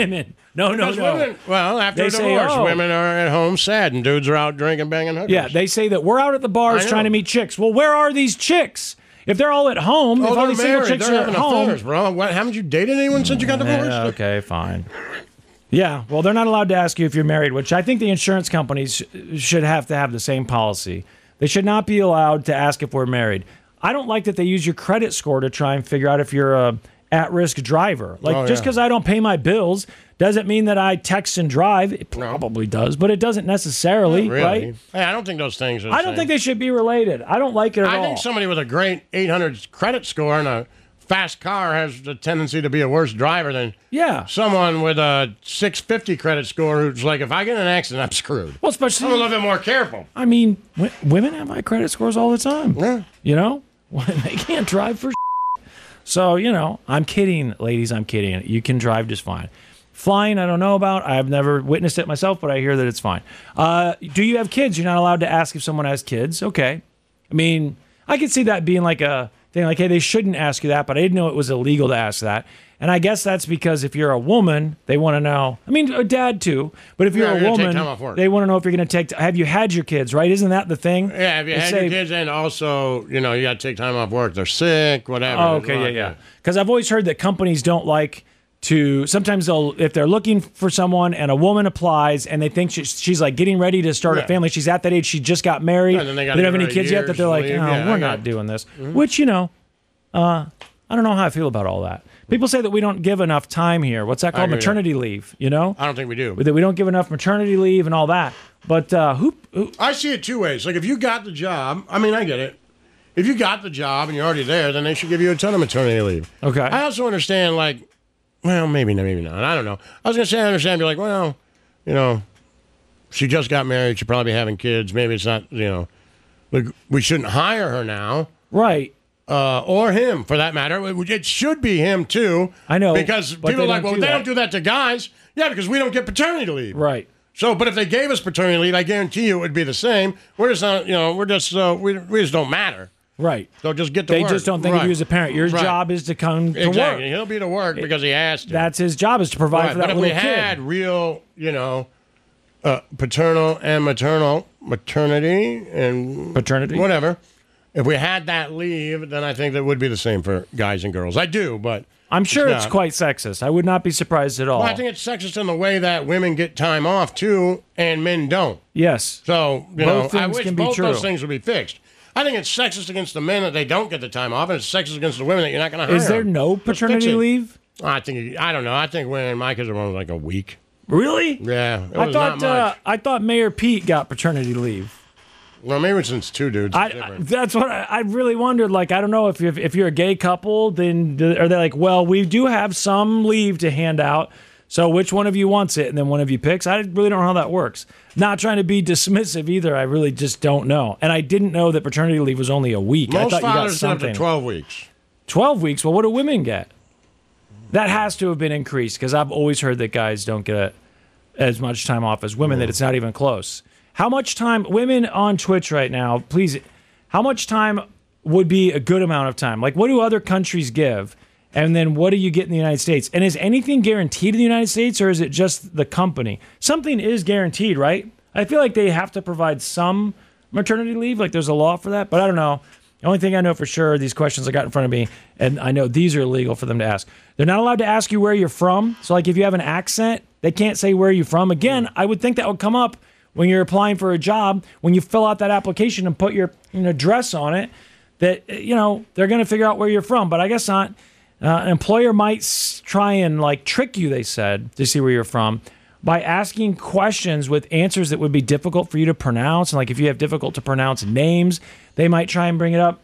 No. Women, well, after a divorce, women are at home sad, and dudes are out drinking, banging hookers. Yeah, they say that we're out at the bars trying to meet chicks. Well, where are these chicks? If they're all at home, if all these single chicks are at home, affairs, bro. Haven't you dated anyone since you got divorced? Okay, fine. Yeah, well, they're not allowed to ask you if you're married, which I think the insurance companies should have to have the same policy. They should not be allowed to ask if we're married. I don't like that they use your credit score to try and figure out if you're a at-risk driver. Just because I don't pay my bills doesn't mean that I text and drive. It probably does, but it doesn't necessarily, really. Right? Hey, I don't think those things are I don't think they should be related. I don't like it at all. I think somebody with a great 800 credit score and a fast car has a tendency to be a worse driver than someone with a 650 credit score who's like, if I get in an accident, I'm screwed. Well, especially I'm a little bit more careful. I mean, women have high credit scores all the time. Yeah. You know? They can't drive for So, I'm kidding, ladies. I'm kidding. You can drive just fine. Flying, I don't know about. I've never witnessed it myself, but I hear that it's fine. Do you have kids? You're not allowed to ask if someone has kids. Okay. I mean, I could see that being like a thing like, hey, they shouldn't ask you that, but I didn't know it was illegal to ask that. And I guess that's because if you're a woman, they want to know. I mean, a dad too. But if you're a woman, they want to know if you're going to take. Have you had your kids? Right? Isn't that the thing? Yeah. Have you had your kids? And also, you got to take time off work. They're sick, whatever. Oh, okay, yeah. Because I've always heard that companies don't like to. Sometimes if they're looking for someone and a woman applies and they think she's like getting ready to start a family. She's at that age. She just got married. And then they don't have any kids yet. That they're like, we're not doing this. Mm-hmm. Which I don't know how I feel about all that. People say that we don't give enough time here. What's that called? Maternity leave, I don't think we do. That we don't give enough maternity leave and all that. But who? I see it two ways. Like, if you got the job, I mean, I get it. If you got the job and you're already there, then they should give you a ton of maternity leave. Okay. I also understand, well, maybe not. I don't know. I was going to say I understand. Be like, well, she just got married. She'd probably be having kids. Maybe it's not, we shouldn't hire her now. Right. Or him, for that matter. It should be him, too. I know. Because people are like, well, they don't do that to guys. Yeah, because we don't get paternity leave. Right. So, but if they gave us paternity leave, I guarantee you it would be the same. We're just not, we just don't matter. Right. So just get to work. They just don't think of you as a parent. Your job is to come to work. Exactly. He'll be to work because he has to. That's his job, is to provide for that little kid. But if we had real, paternal and maternity and paternity, whatever. If we had that leave, then I think that would be the same for guys and girls. I do, but I'm sure it's quite sexist. I would not be surprised at all. Well, I think it's sexist in the way that women get time off too, and men don't. Yes. So I wish can be both true. those things would be fixed. I think it's sexist against the men that they don't get the time off, and it's sexist against the women that you're not going to hire. Is there no paternity leave? I don't know. I think when my kids are only like a week. Really? Yeah. It was not much. I thought Mayor Pete got paternity leave. Well, maybe since two dudes. That's what I really wondered. Like, I don't know if you're a gay couple, then are they like, well, we do have some leave to hand out. So which one of you wants it, and then one of you picks? I really don't know how that works. Not trying to be dismissive either. I really just don't know. And I didn't know that paternity leave was only a week. Most I thought fathers you got something. get up to 12 weeks. 12 weeks? Well, what do women get? That has to have been increased, because I've always heard that guys don't get as much time off as women, that it's not even close. How much time, women on Twitch right now, please, how much time would be a good amount of time? Like, what do other countries give? And then what do you get in the United States? And is anything guaranteed in the United States, or is it just the company? Something is guaranteed, right? I feel like they have to provide some maternity leave. Like, there's a law for that, but I don't know. The only thing I know for sure, these questions I got in front of me, and I know these are illegal for them to ask. They're not allowed to ask you where you're from. So, like, if you have an accent, they can't say where you're from. Again, I would think that would come up when you're applying for a job, when you fill out that application and put your address on it, that, they're going to figure out where you're from. But I guess not. An employer might try and, trick you, they said, to see where you're from by asking questions with answers that would be difficult for you to pronounce. And, if you have difficult to pronounce names, they might try and bring it up.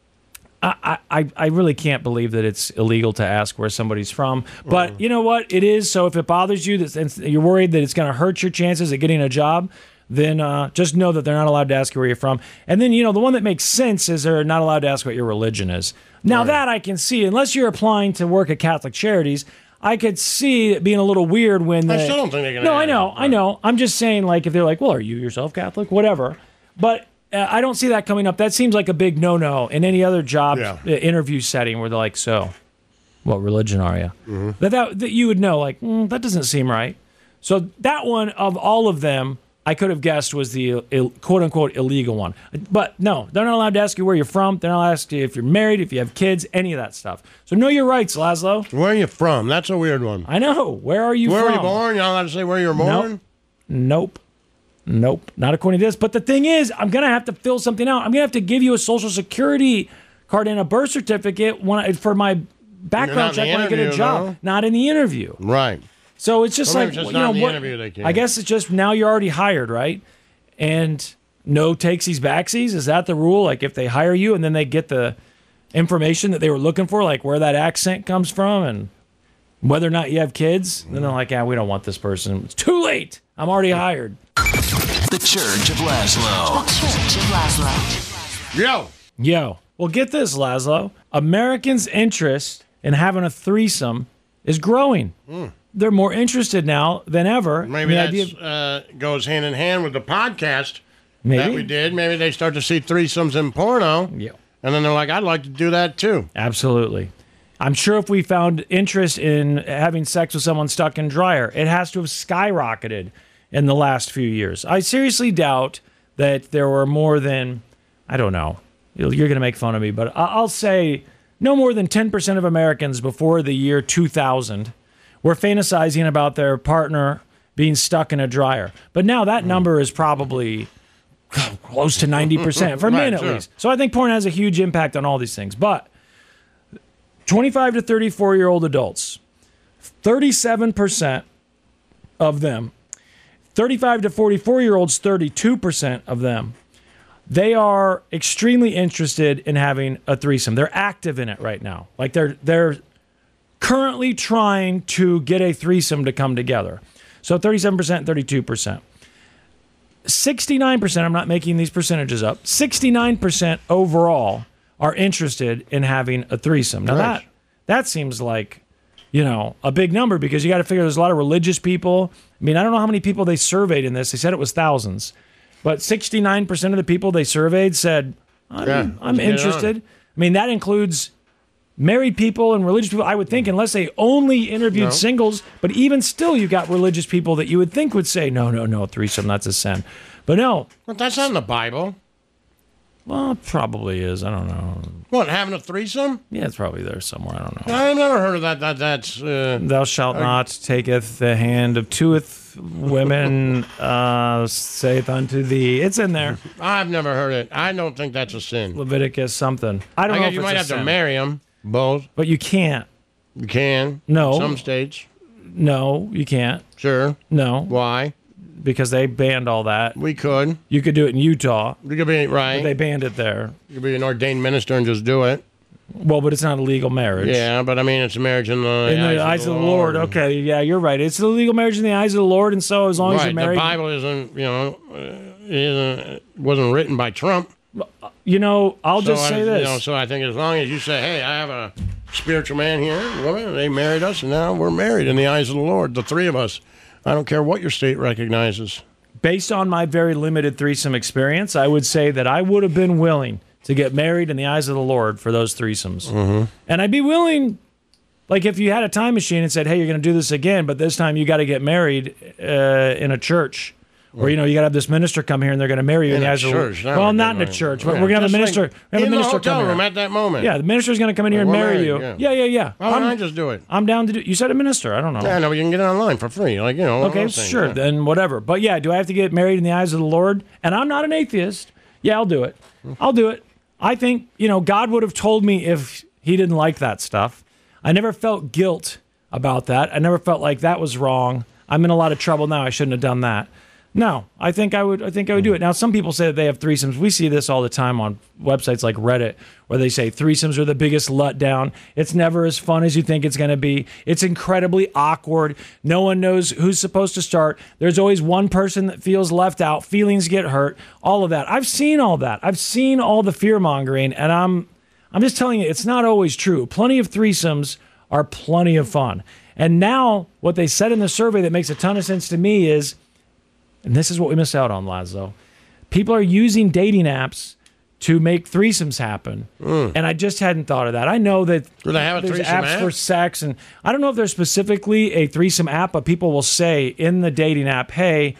I really can't believe that it's illegal to ask where somebody's from. But you know what? It is. So if it bothers you, and you're worried that it's going to hurt your chances of getting a job, then just know that they're not allowed to ask you where you're from. And then, the one that makes sense is they're not allowed to ask what your religion is. Now, that I can see, unless you're applying to work at Catholic Charities, I could see it being a little weird when I still don't think they're going to. No, I know. I'm just saying, if they're like, well, are you yourself Catholic? Whatever. But I don't see that coming up. That seems like a big no-no in any other job interview setting where they're like, so. What religion are you? Mm-hmm. That you would know, like, that doesn't seem right. So that one, of all of them, I could have guessed was the quote-unquote illegal one. But no, they're not allowed to ask you where you're from. They're not allowed to ask you if you're married, if you have kids, any of that stuff. So know your rights, Laszlo. Where are you from? That's a weird one. I know. Where are you Where from? were you born? You're not allowed to say where you were born? Nope. Not according to this. But the thing is, I'm going to have to fill something out. I'm going to have to give you a Social Security card and a birth certificate for my background check when I get a job. Though. Not in the interview. Right. So it's just like, just you not know, in the what, interview they can. I guess it's just now you're already hired, right? And no takesies, backsies. Is that the rule? Like if they hire you and then they get the information that they were looking for, like where that accent comes from and whether or not you have kids, then they're like, we don't want this person. It's too late. I'm already hired. The Church of Laszlo. The Church of Laszlo. Yo. Well, get this, Laszlo. Americans' interest in having a threesome is growing. They're more interested now than ever. Maybe that goes hand in hand with the podcast that we did. Maybe they start to see threesomes in porno. Yeah. And then they're like, I'd like to do that too. Absolutely. I'm sure if we found interest in having sex with someone stuck in dryer, it has to have skyrocketed in the last few years. I seriously doubt that there were more than, I don't know, you're going to make fun of me, but I'll say no more than 10% of Americans before the year 2000 were fantasizing about their partner being stuck in a dryer. But now that number is probably close to 90%, for men at least. So I think porn has a huge impact on all these things. But 25 to 34-year-old adults, 37% of them, 35 to 44-year-olds, 32% of them, they are extremely interested in having a threesome. They're active in it right now. Like they're currently trying to get a threesome to come together. So 37%, 32%. 69%, I'm not making these percentages up, 69% overall are interested in having a threesome. Now that seems like, a big number because you got to figure there's a lot of religious people. I mean, I don't know how many people they surveyed in this. They said it was thousands. But 69% of the people they surveyed said, I'm interested. I mean, that includes married people and religious people, I would think, unless they only interviewed singles. But even still, you got religious people that you would think would say, no, threesome, that's a sin. But no. But that's not in the Bible. Well, it probably is. I don't know. What, having a threesome? Yeah, it's probably there somewhere. I don't know. I've never heard of that. That's thou shalt not taketh the hand of two women, saith unto thee. It's in there. I've never heard it. I don't think that's a sin. Leviticus something. I don't know if you it's might a have sin. to marry them, both. But you can't. You can. No. Some states. No, you can't. Sure. No. Why? Because they banned all that. We could. You could do it in Utah. You could be right. But they banned it there. You could be an ordained minister and just do it. Well, but it's not a legal marriage. Yeah, but I mean, it's a marriage in the eyes of the Lord. Okay, yeah, you're right. It's a legal marriage in the eyes of the Lord, and so as long as you're married, the Bible wasn't written by Trump. I'll just say this. So I think as long as you say, "Hey, I have a spiritual man here, woman, and they married us, and now we're married in the eyes of the Lord, the three of us." I don't care what your state recognizes. Based on my very limited threesome experience, I would say that I would have been willing to get married in the eyes of the Lord for those threesomes. Mm-hmm. And I'd be willing, like if you had a time machine and said, hey, you're going to do this again, but this time you got to get married in a church. Or, you got to have this minister come here and they're going to marry you in the eyes of the Lord. Well, not in a church, but we're going to have a minister. In the hotel room at that moment. Yeah, the minister's going to come in here and marry you. Yeah. Why don't I just do it? I'm down to do it. You said a minister. I don't know. Yeah, no, but you can get it online for free. Okay, sure. Then whatever. But yeah, do I have to get married in the eyes of the Lord? And I'm not an atheist. Yeah, I'll do it. I'll do it. I think, God would have told me if he didn't like that stuff. I never felt guilt about that. I never felt like that was wrong. I'm in a lot of trouble now. I shouldn't have done that. No, I think I would do it. Now, some people say that they have threesomes. We see this all the time on websites like Reddit, where they say threesomes are the biggest letdown. It's never as fun as you think it's going to be. It's incredibly awkward. No one knows who's supposed to start. There's always one person that feels left out. Feelings get hurt. All of that. I've seen all that. I've seen all the fear mongering, and I'm just telling you, it's not always true. Plenty of threesomes are plenty of fun. And now, what they said in the survey that makes a ton of sense to me is, and this is what we missed out on, Laszlo. People are using dating apps to make threesomes happen. And I just hadn't thought of that. I know that Do they have a there's threesome apps app? for sex, and I don't know if there's specifically a threesome app, but people will say in the dating app, hey,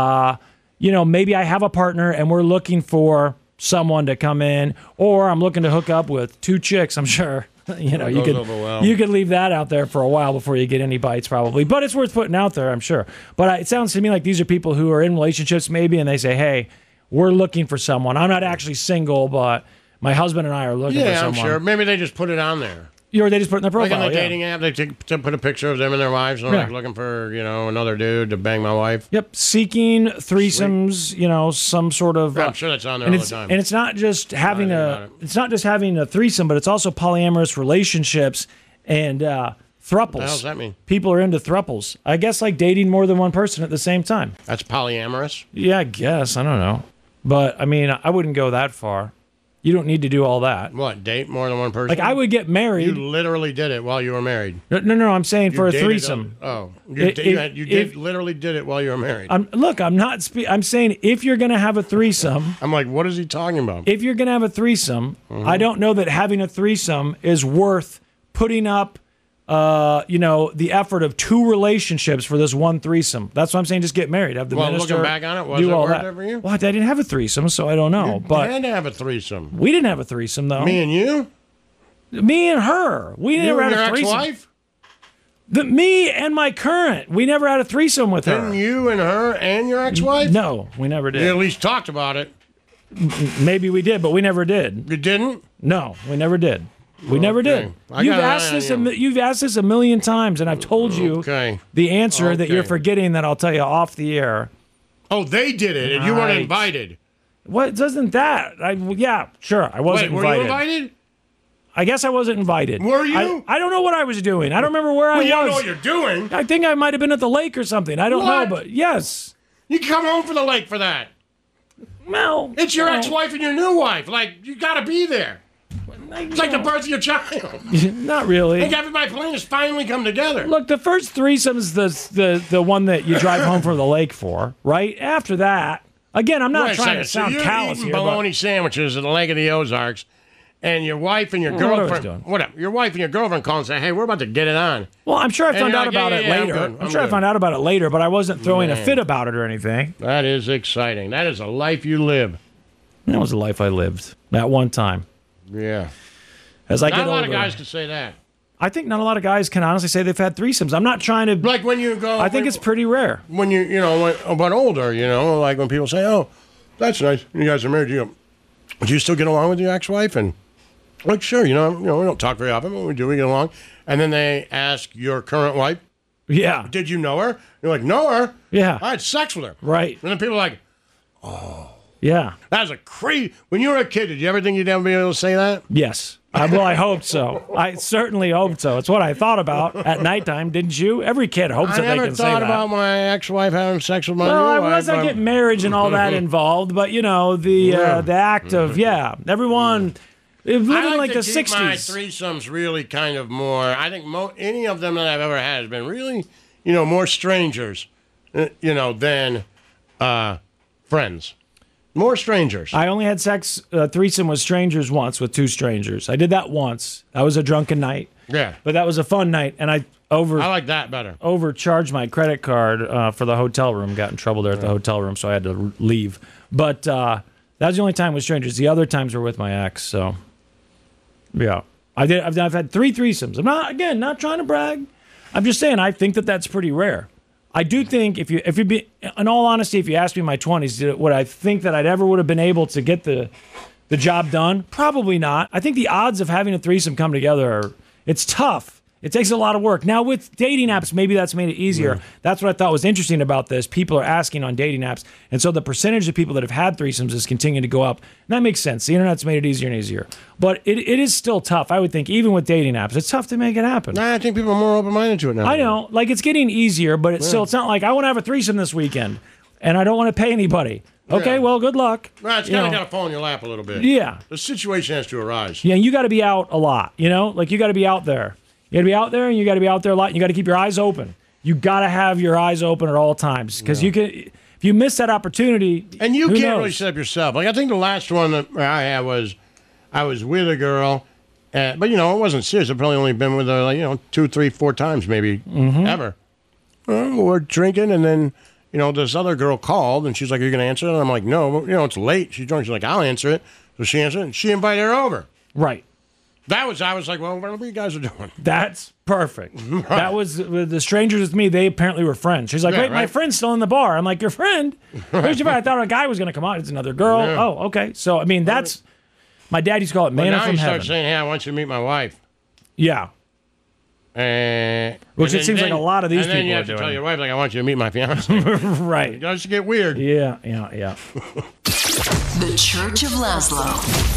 maybe I have a partner and we're looking for someone to come in, or I'm looking to hook up with 2 chicks. I'm sure you could leave that out there for a while before you get any bites, probably. But it's worth putting out there, I'm sure. But it sounds to me like these are people who are in relationships maybe, and they say, hey, we're looking for someone. I'm not actually single, but my husband and I are looking for someone. I'm sure. Maybe they just put it on there. Or they just put it in their profile. Like on the dating app, they put a picture of them and their wives, and they're like looking for, another dude to bang my wife. Yep, seeking threesomes, some sort of. I'm sure that's on there all the time. And it's not just having a threesome, but it's also polyamorous relationships and thrupples. What the hell does that mean? People are into thrupples. I guess like dating more than one person at the same time. That's polyamorous? Yeah, I guess. I don't know. But, I mean, I wouldn't go that far. You don't need to do all that. What, date more than one person? Like, I would get married. You literally did it while you were married. No, I'm saying for a threesome. You literally did it while you were married. I'm saying if you're going to have a threesome. I'm like, what is he talking about? If you're going to have a threesome, I don't know that having a threesome is worth putting up, the effort of 2 relationships for this one threesome. That's what I'm saying. Just get married. Have the minister looking back on it, was do it all worth that. it for you? Well, I didn't have a threesome, so I don't know. But you had to have a threesome. We didn't have a threesome, though. Me and you? Me and her. We never had a threesome. Your ex-wife? Me and my current. We never had a threesome with her. Didn't you and her and your ex-wife? No, we never did. You at least talked about it. Maybe we did, but we never did. You didn't? No, we never did. We never did. You've asked this a million times, and I've told you the answer that you're forgetting that I'll tell you off the air. Oh, they did it, and you weren't invited. What? Doesn't that? Yeah, sure. I wasn't invited. Were you invited? I guess I wasn't invited. Were you? I don't know what I was doing. I don't remember where I was. You don't know what you're doing. I think I might have been at the lake or something. I don't know, but yes. You come home from the lake for that. Well, it's your ex-wife and your new wife. Like, you got to be there. It's like the birth of your child. Not really. I think everybody playing has finally come together. Look, the first threesome's the one that you drive home from the lake for, right? After that, again, I'm not trying to sound callous here. Bologna sandwiches at the Lake of the Ozarks, and your wife and your girlfriend, your wife and your girlfriend call and say, "Hey, we're about to get it on." Well, I'm sure I found out about it later. I'm sure I found out about it later, but I wasn't throwing a fit about it or anything. That is exciting. That is a life you live. That was a life I lived at one time. Yeah. As I get older, not a lot of guys can say that. I think not a lot of guys can honestly say they've had threesomes. I'm not trying to like when you go. I think it's pretty rare when but older. Like when people say, "Oh, that's nice. You guys are married." Do you still get along with your ex-wife? And like, sure. We don't talk very often, but we do. We get along. And then they ask your current wife, "Yeah, did you know her?" You're like, "Know her? Yeah, I had sex with her." Right. And then people are like, "Oh, yeah, that's a crazy." When you were a kid, did you ever think you'd ever be able to say that? Yes. I hoped so. I certainly hoped so. It's what I thought about at nighttime, didn't you? Every kid hopes that they can say that. I never thought about my ex-wife having sex with my new wife. Unless I get marriage and all that involved, but the act of everyone living like the 60s. My threesomes really kind of more. I think any of them that I've ever had has been really, more strangers, than friends. More strangers. I only had sex threesome with strangers once, with 2 strangers. I did that once. That was a drunken night. Yeah. But that was a fun night, and I like that better. Overcharged my credit card for the hotel room. Got in trouble there at the hotel room, so I had to leave. But that was the only time with strangers. The other times were with my ex. So, yeah, I've had 3 threesomes. I'm not trying to brag. I'm just saying I think that's pretty rare. I do think if you be in all honesty, if you asked me in my 20s, would I think that I'd ever would have been able to get the job done? Probably not. I think the odds of having a threesome come together it's tough. It takes a lot of work. Now, with dating apps, maybe that's made it easier. Yeah. That's what I thought was interesting about this. People are asking on dating apps. And so the percentage of people that have had threesomes is continuing to go up. And that makes sense. The internet's made it easier and easier. But it is still tough, I would think, even with dating apps. It's tough to make it happen. I think people are more open-minded to it now. I know. Like, it's getting easier, but it's still, it's not like I want to have a threesome this weekend, and I don't want to pay anybody. Okay, well, good luck. Right, it's kind of got to fall in your lap a little bit. Yeah. The situation has to arise. Yeah, and you got to be out a lot, Like, you got to be out there. You got to be out there, and you got to be out there a lot. And you got to keep your eyes open. You got to have your eyes open at all times because if If you miss that opportunity, and you who can't knows? really set up yourself. Like I think the last one that I had was I was with a girl, but it wasn't serious. I've probably only been with her 2, 3, 4 times maybe ever. We're drinking, and then this other girl called, and she's like, "Are you going to answer it?" And I'm like, "No, it's late." She's drunk. She's like, "I'll answer it." So she answered it, and she invited her over. Right. I was like, well, whatever you guys are doing. That's perfect. Right. That was with the strangers with me. They apparently were friends. She's like, wait, my friend's still in the bar. I'm like, your friend? Where's your friend? I thought a guy was going to come out. It's another girl. Yeah. Oh, okay. So, I mean, that's, my dad used to call it manna from heaven. Now you start saying, hey, I want you to meet my wife. Yeah. Which it seems like a lot of these people are doing. And then you have to tell your wife, like, I want you to meet my fiance. Right. It does get weird. Yeah. The Church of Laszlo.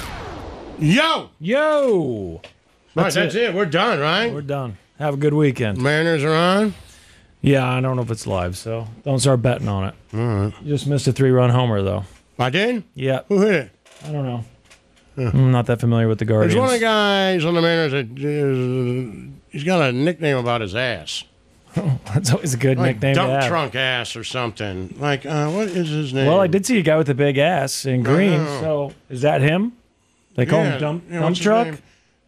Yo! That's it. We're done, right? We're done. Have a good weekend. Mariners are on? Yeah, I don't know if it's live, so don't start betting on it. All right. You just missed a 3-run homer, though. I did? Yeah. Who hit it? I don't know. I'm not that familiar with the Guardians. There's one of the guys on the Mariners that he's got a nickname about his ass. That's always a good nickname to have. Dump trunk ass or something. Like, what is his name? Well, I did see a guy with a big ass in green, so is that him? They call him dump truck?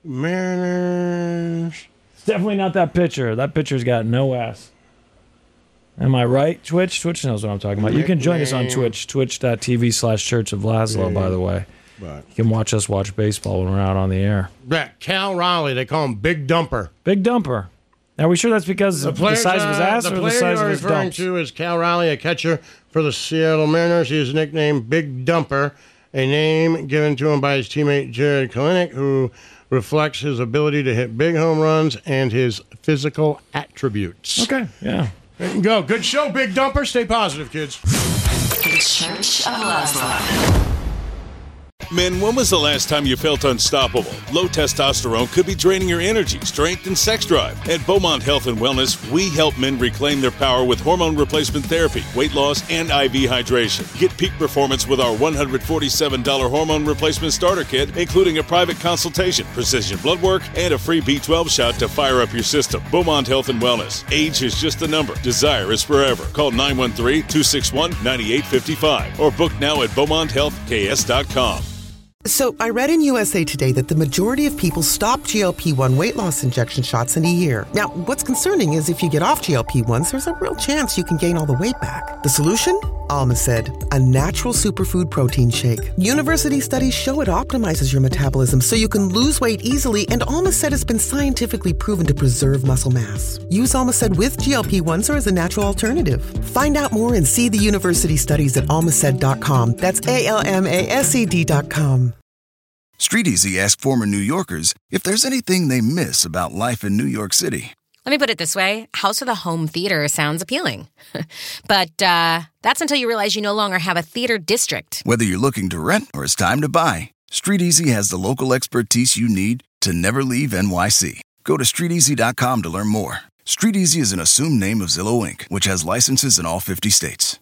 Mariners. It's definitely not that pitcher. That pitcher's got no ass. Am I right, Twitch? Twitch knows what I'm talking about. You can join us on Twitch, twitch.tv/Church of Laszlo, by the way. Right. You can watch us watch baseball when we're out on the air. Cal Raleigh, they call him Big Dumper. Big Dumper. Now, are we sure that's because of the size of his ass or the size of his dumps? The player you're referring to is Cal Raleigh, a catcher for the Seattle Mariners. He is nicknamed Big Dumper, a name given to him by his teammate Jared Kalenic, who reflects his ability to hit big home runs and his physical attributes. Okay, yeah. There you go. Good show, Big Dumper. Stay positive, kids. The Church of Laszlo. Men, when was the last time you felt unstoppable? Low testosterone could be draining your energy, strength, and sex drive. At Beaumont Health and Wellness, we help men reclaim their power with hormone replacement therapy, weight loss, and IV hydration. Get peak performance with our $147 hormone replacement starter kit, including a private consultation, precision blood work, and a free B12 shot to fire up your system. Beaumont Health and Wellness. Age is just a number. Desire is forever. Call 913-261-9855 or book now at BeaumontHealthKS.com. So, I read in USA Today that the majority of people stop GLP-1 weight loss injection shots in a year. Now, what's concerning is if you get off GLP-1s, there's a real chance you can gain all the weight back. The solution? Almacid, a natural superfood protein shake. University studies show it optimizes your metabolism so you can lose weight easily, and Almacid has been scientifically proven to preserve muscle mass. Use Almacid with GLP-1s or as a natural alternative. Find out more and see the university studies at almacid.com. That's ALMASED.com. StreetEasy asked former New Yorkers if there's anything they miss about life in New York City. Let me put it this way. House with a home theater sounds appealing. But that's until you realize you no longer have a theater district. Whether you're looking to rent or it's time to buy, StreetEasy has the local expertise you need to never leave NYC. Go to StreetEasy.com to learn more. StreetEasy is an assumed name of Zillow Inc., which has licenses in all 50 states.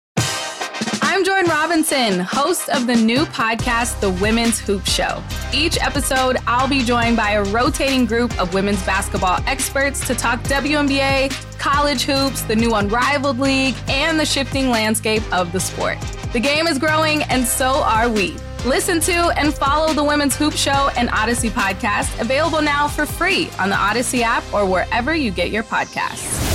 I'm Jordan Robinson, host of the new podcast, The Women's Hoop Show. Each episode, I'll be joined by a rotating group of women's basketball experts to talk WNBA, college hoops, the new Unrivaled League, and the shifting landscape of the sport. The game is growing, and so are we. Listen to and follow The Women's Hoop Show and Odyssey podcast, available now for free on the Odyssey app or wherever you get your podcasts.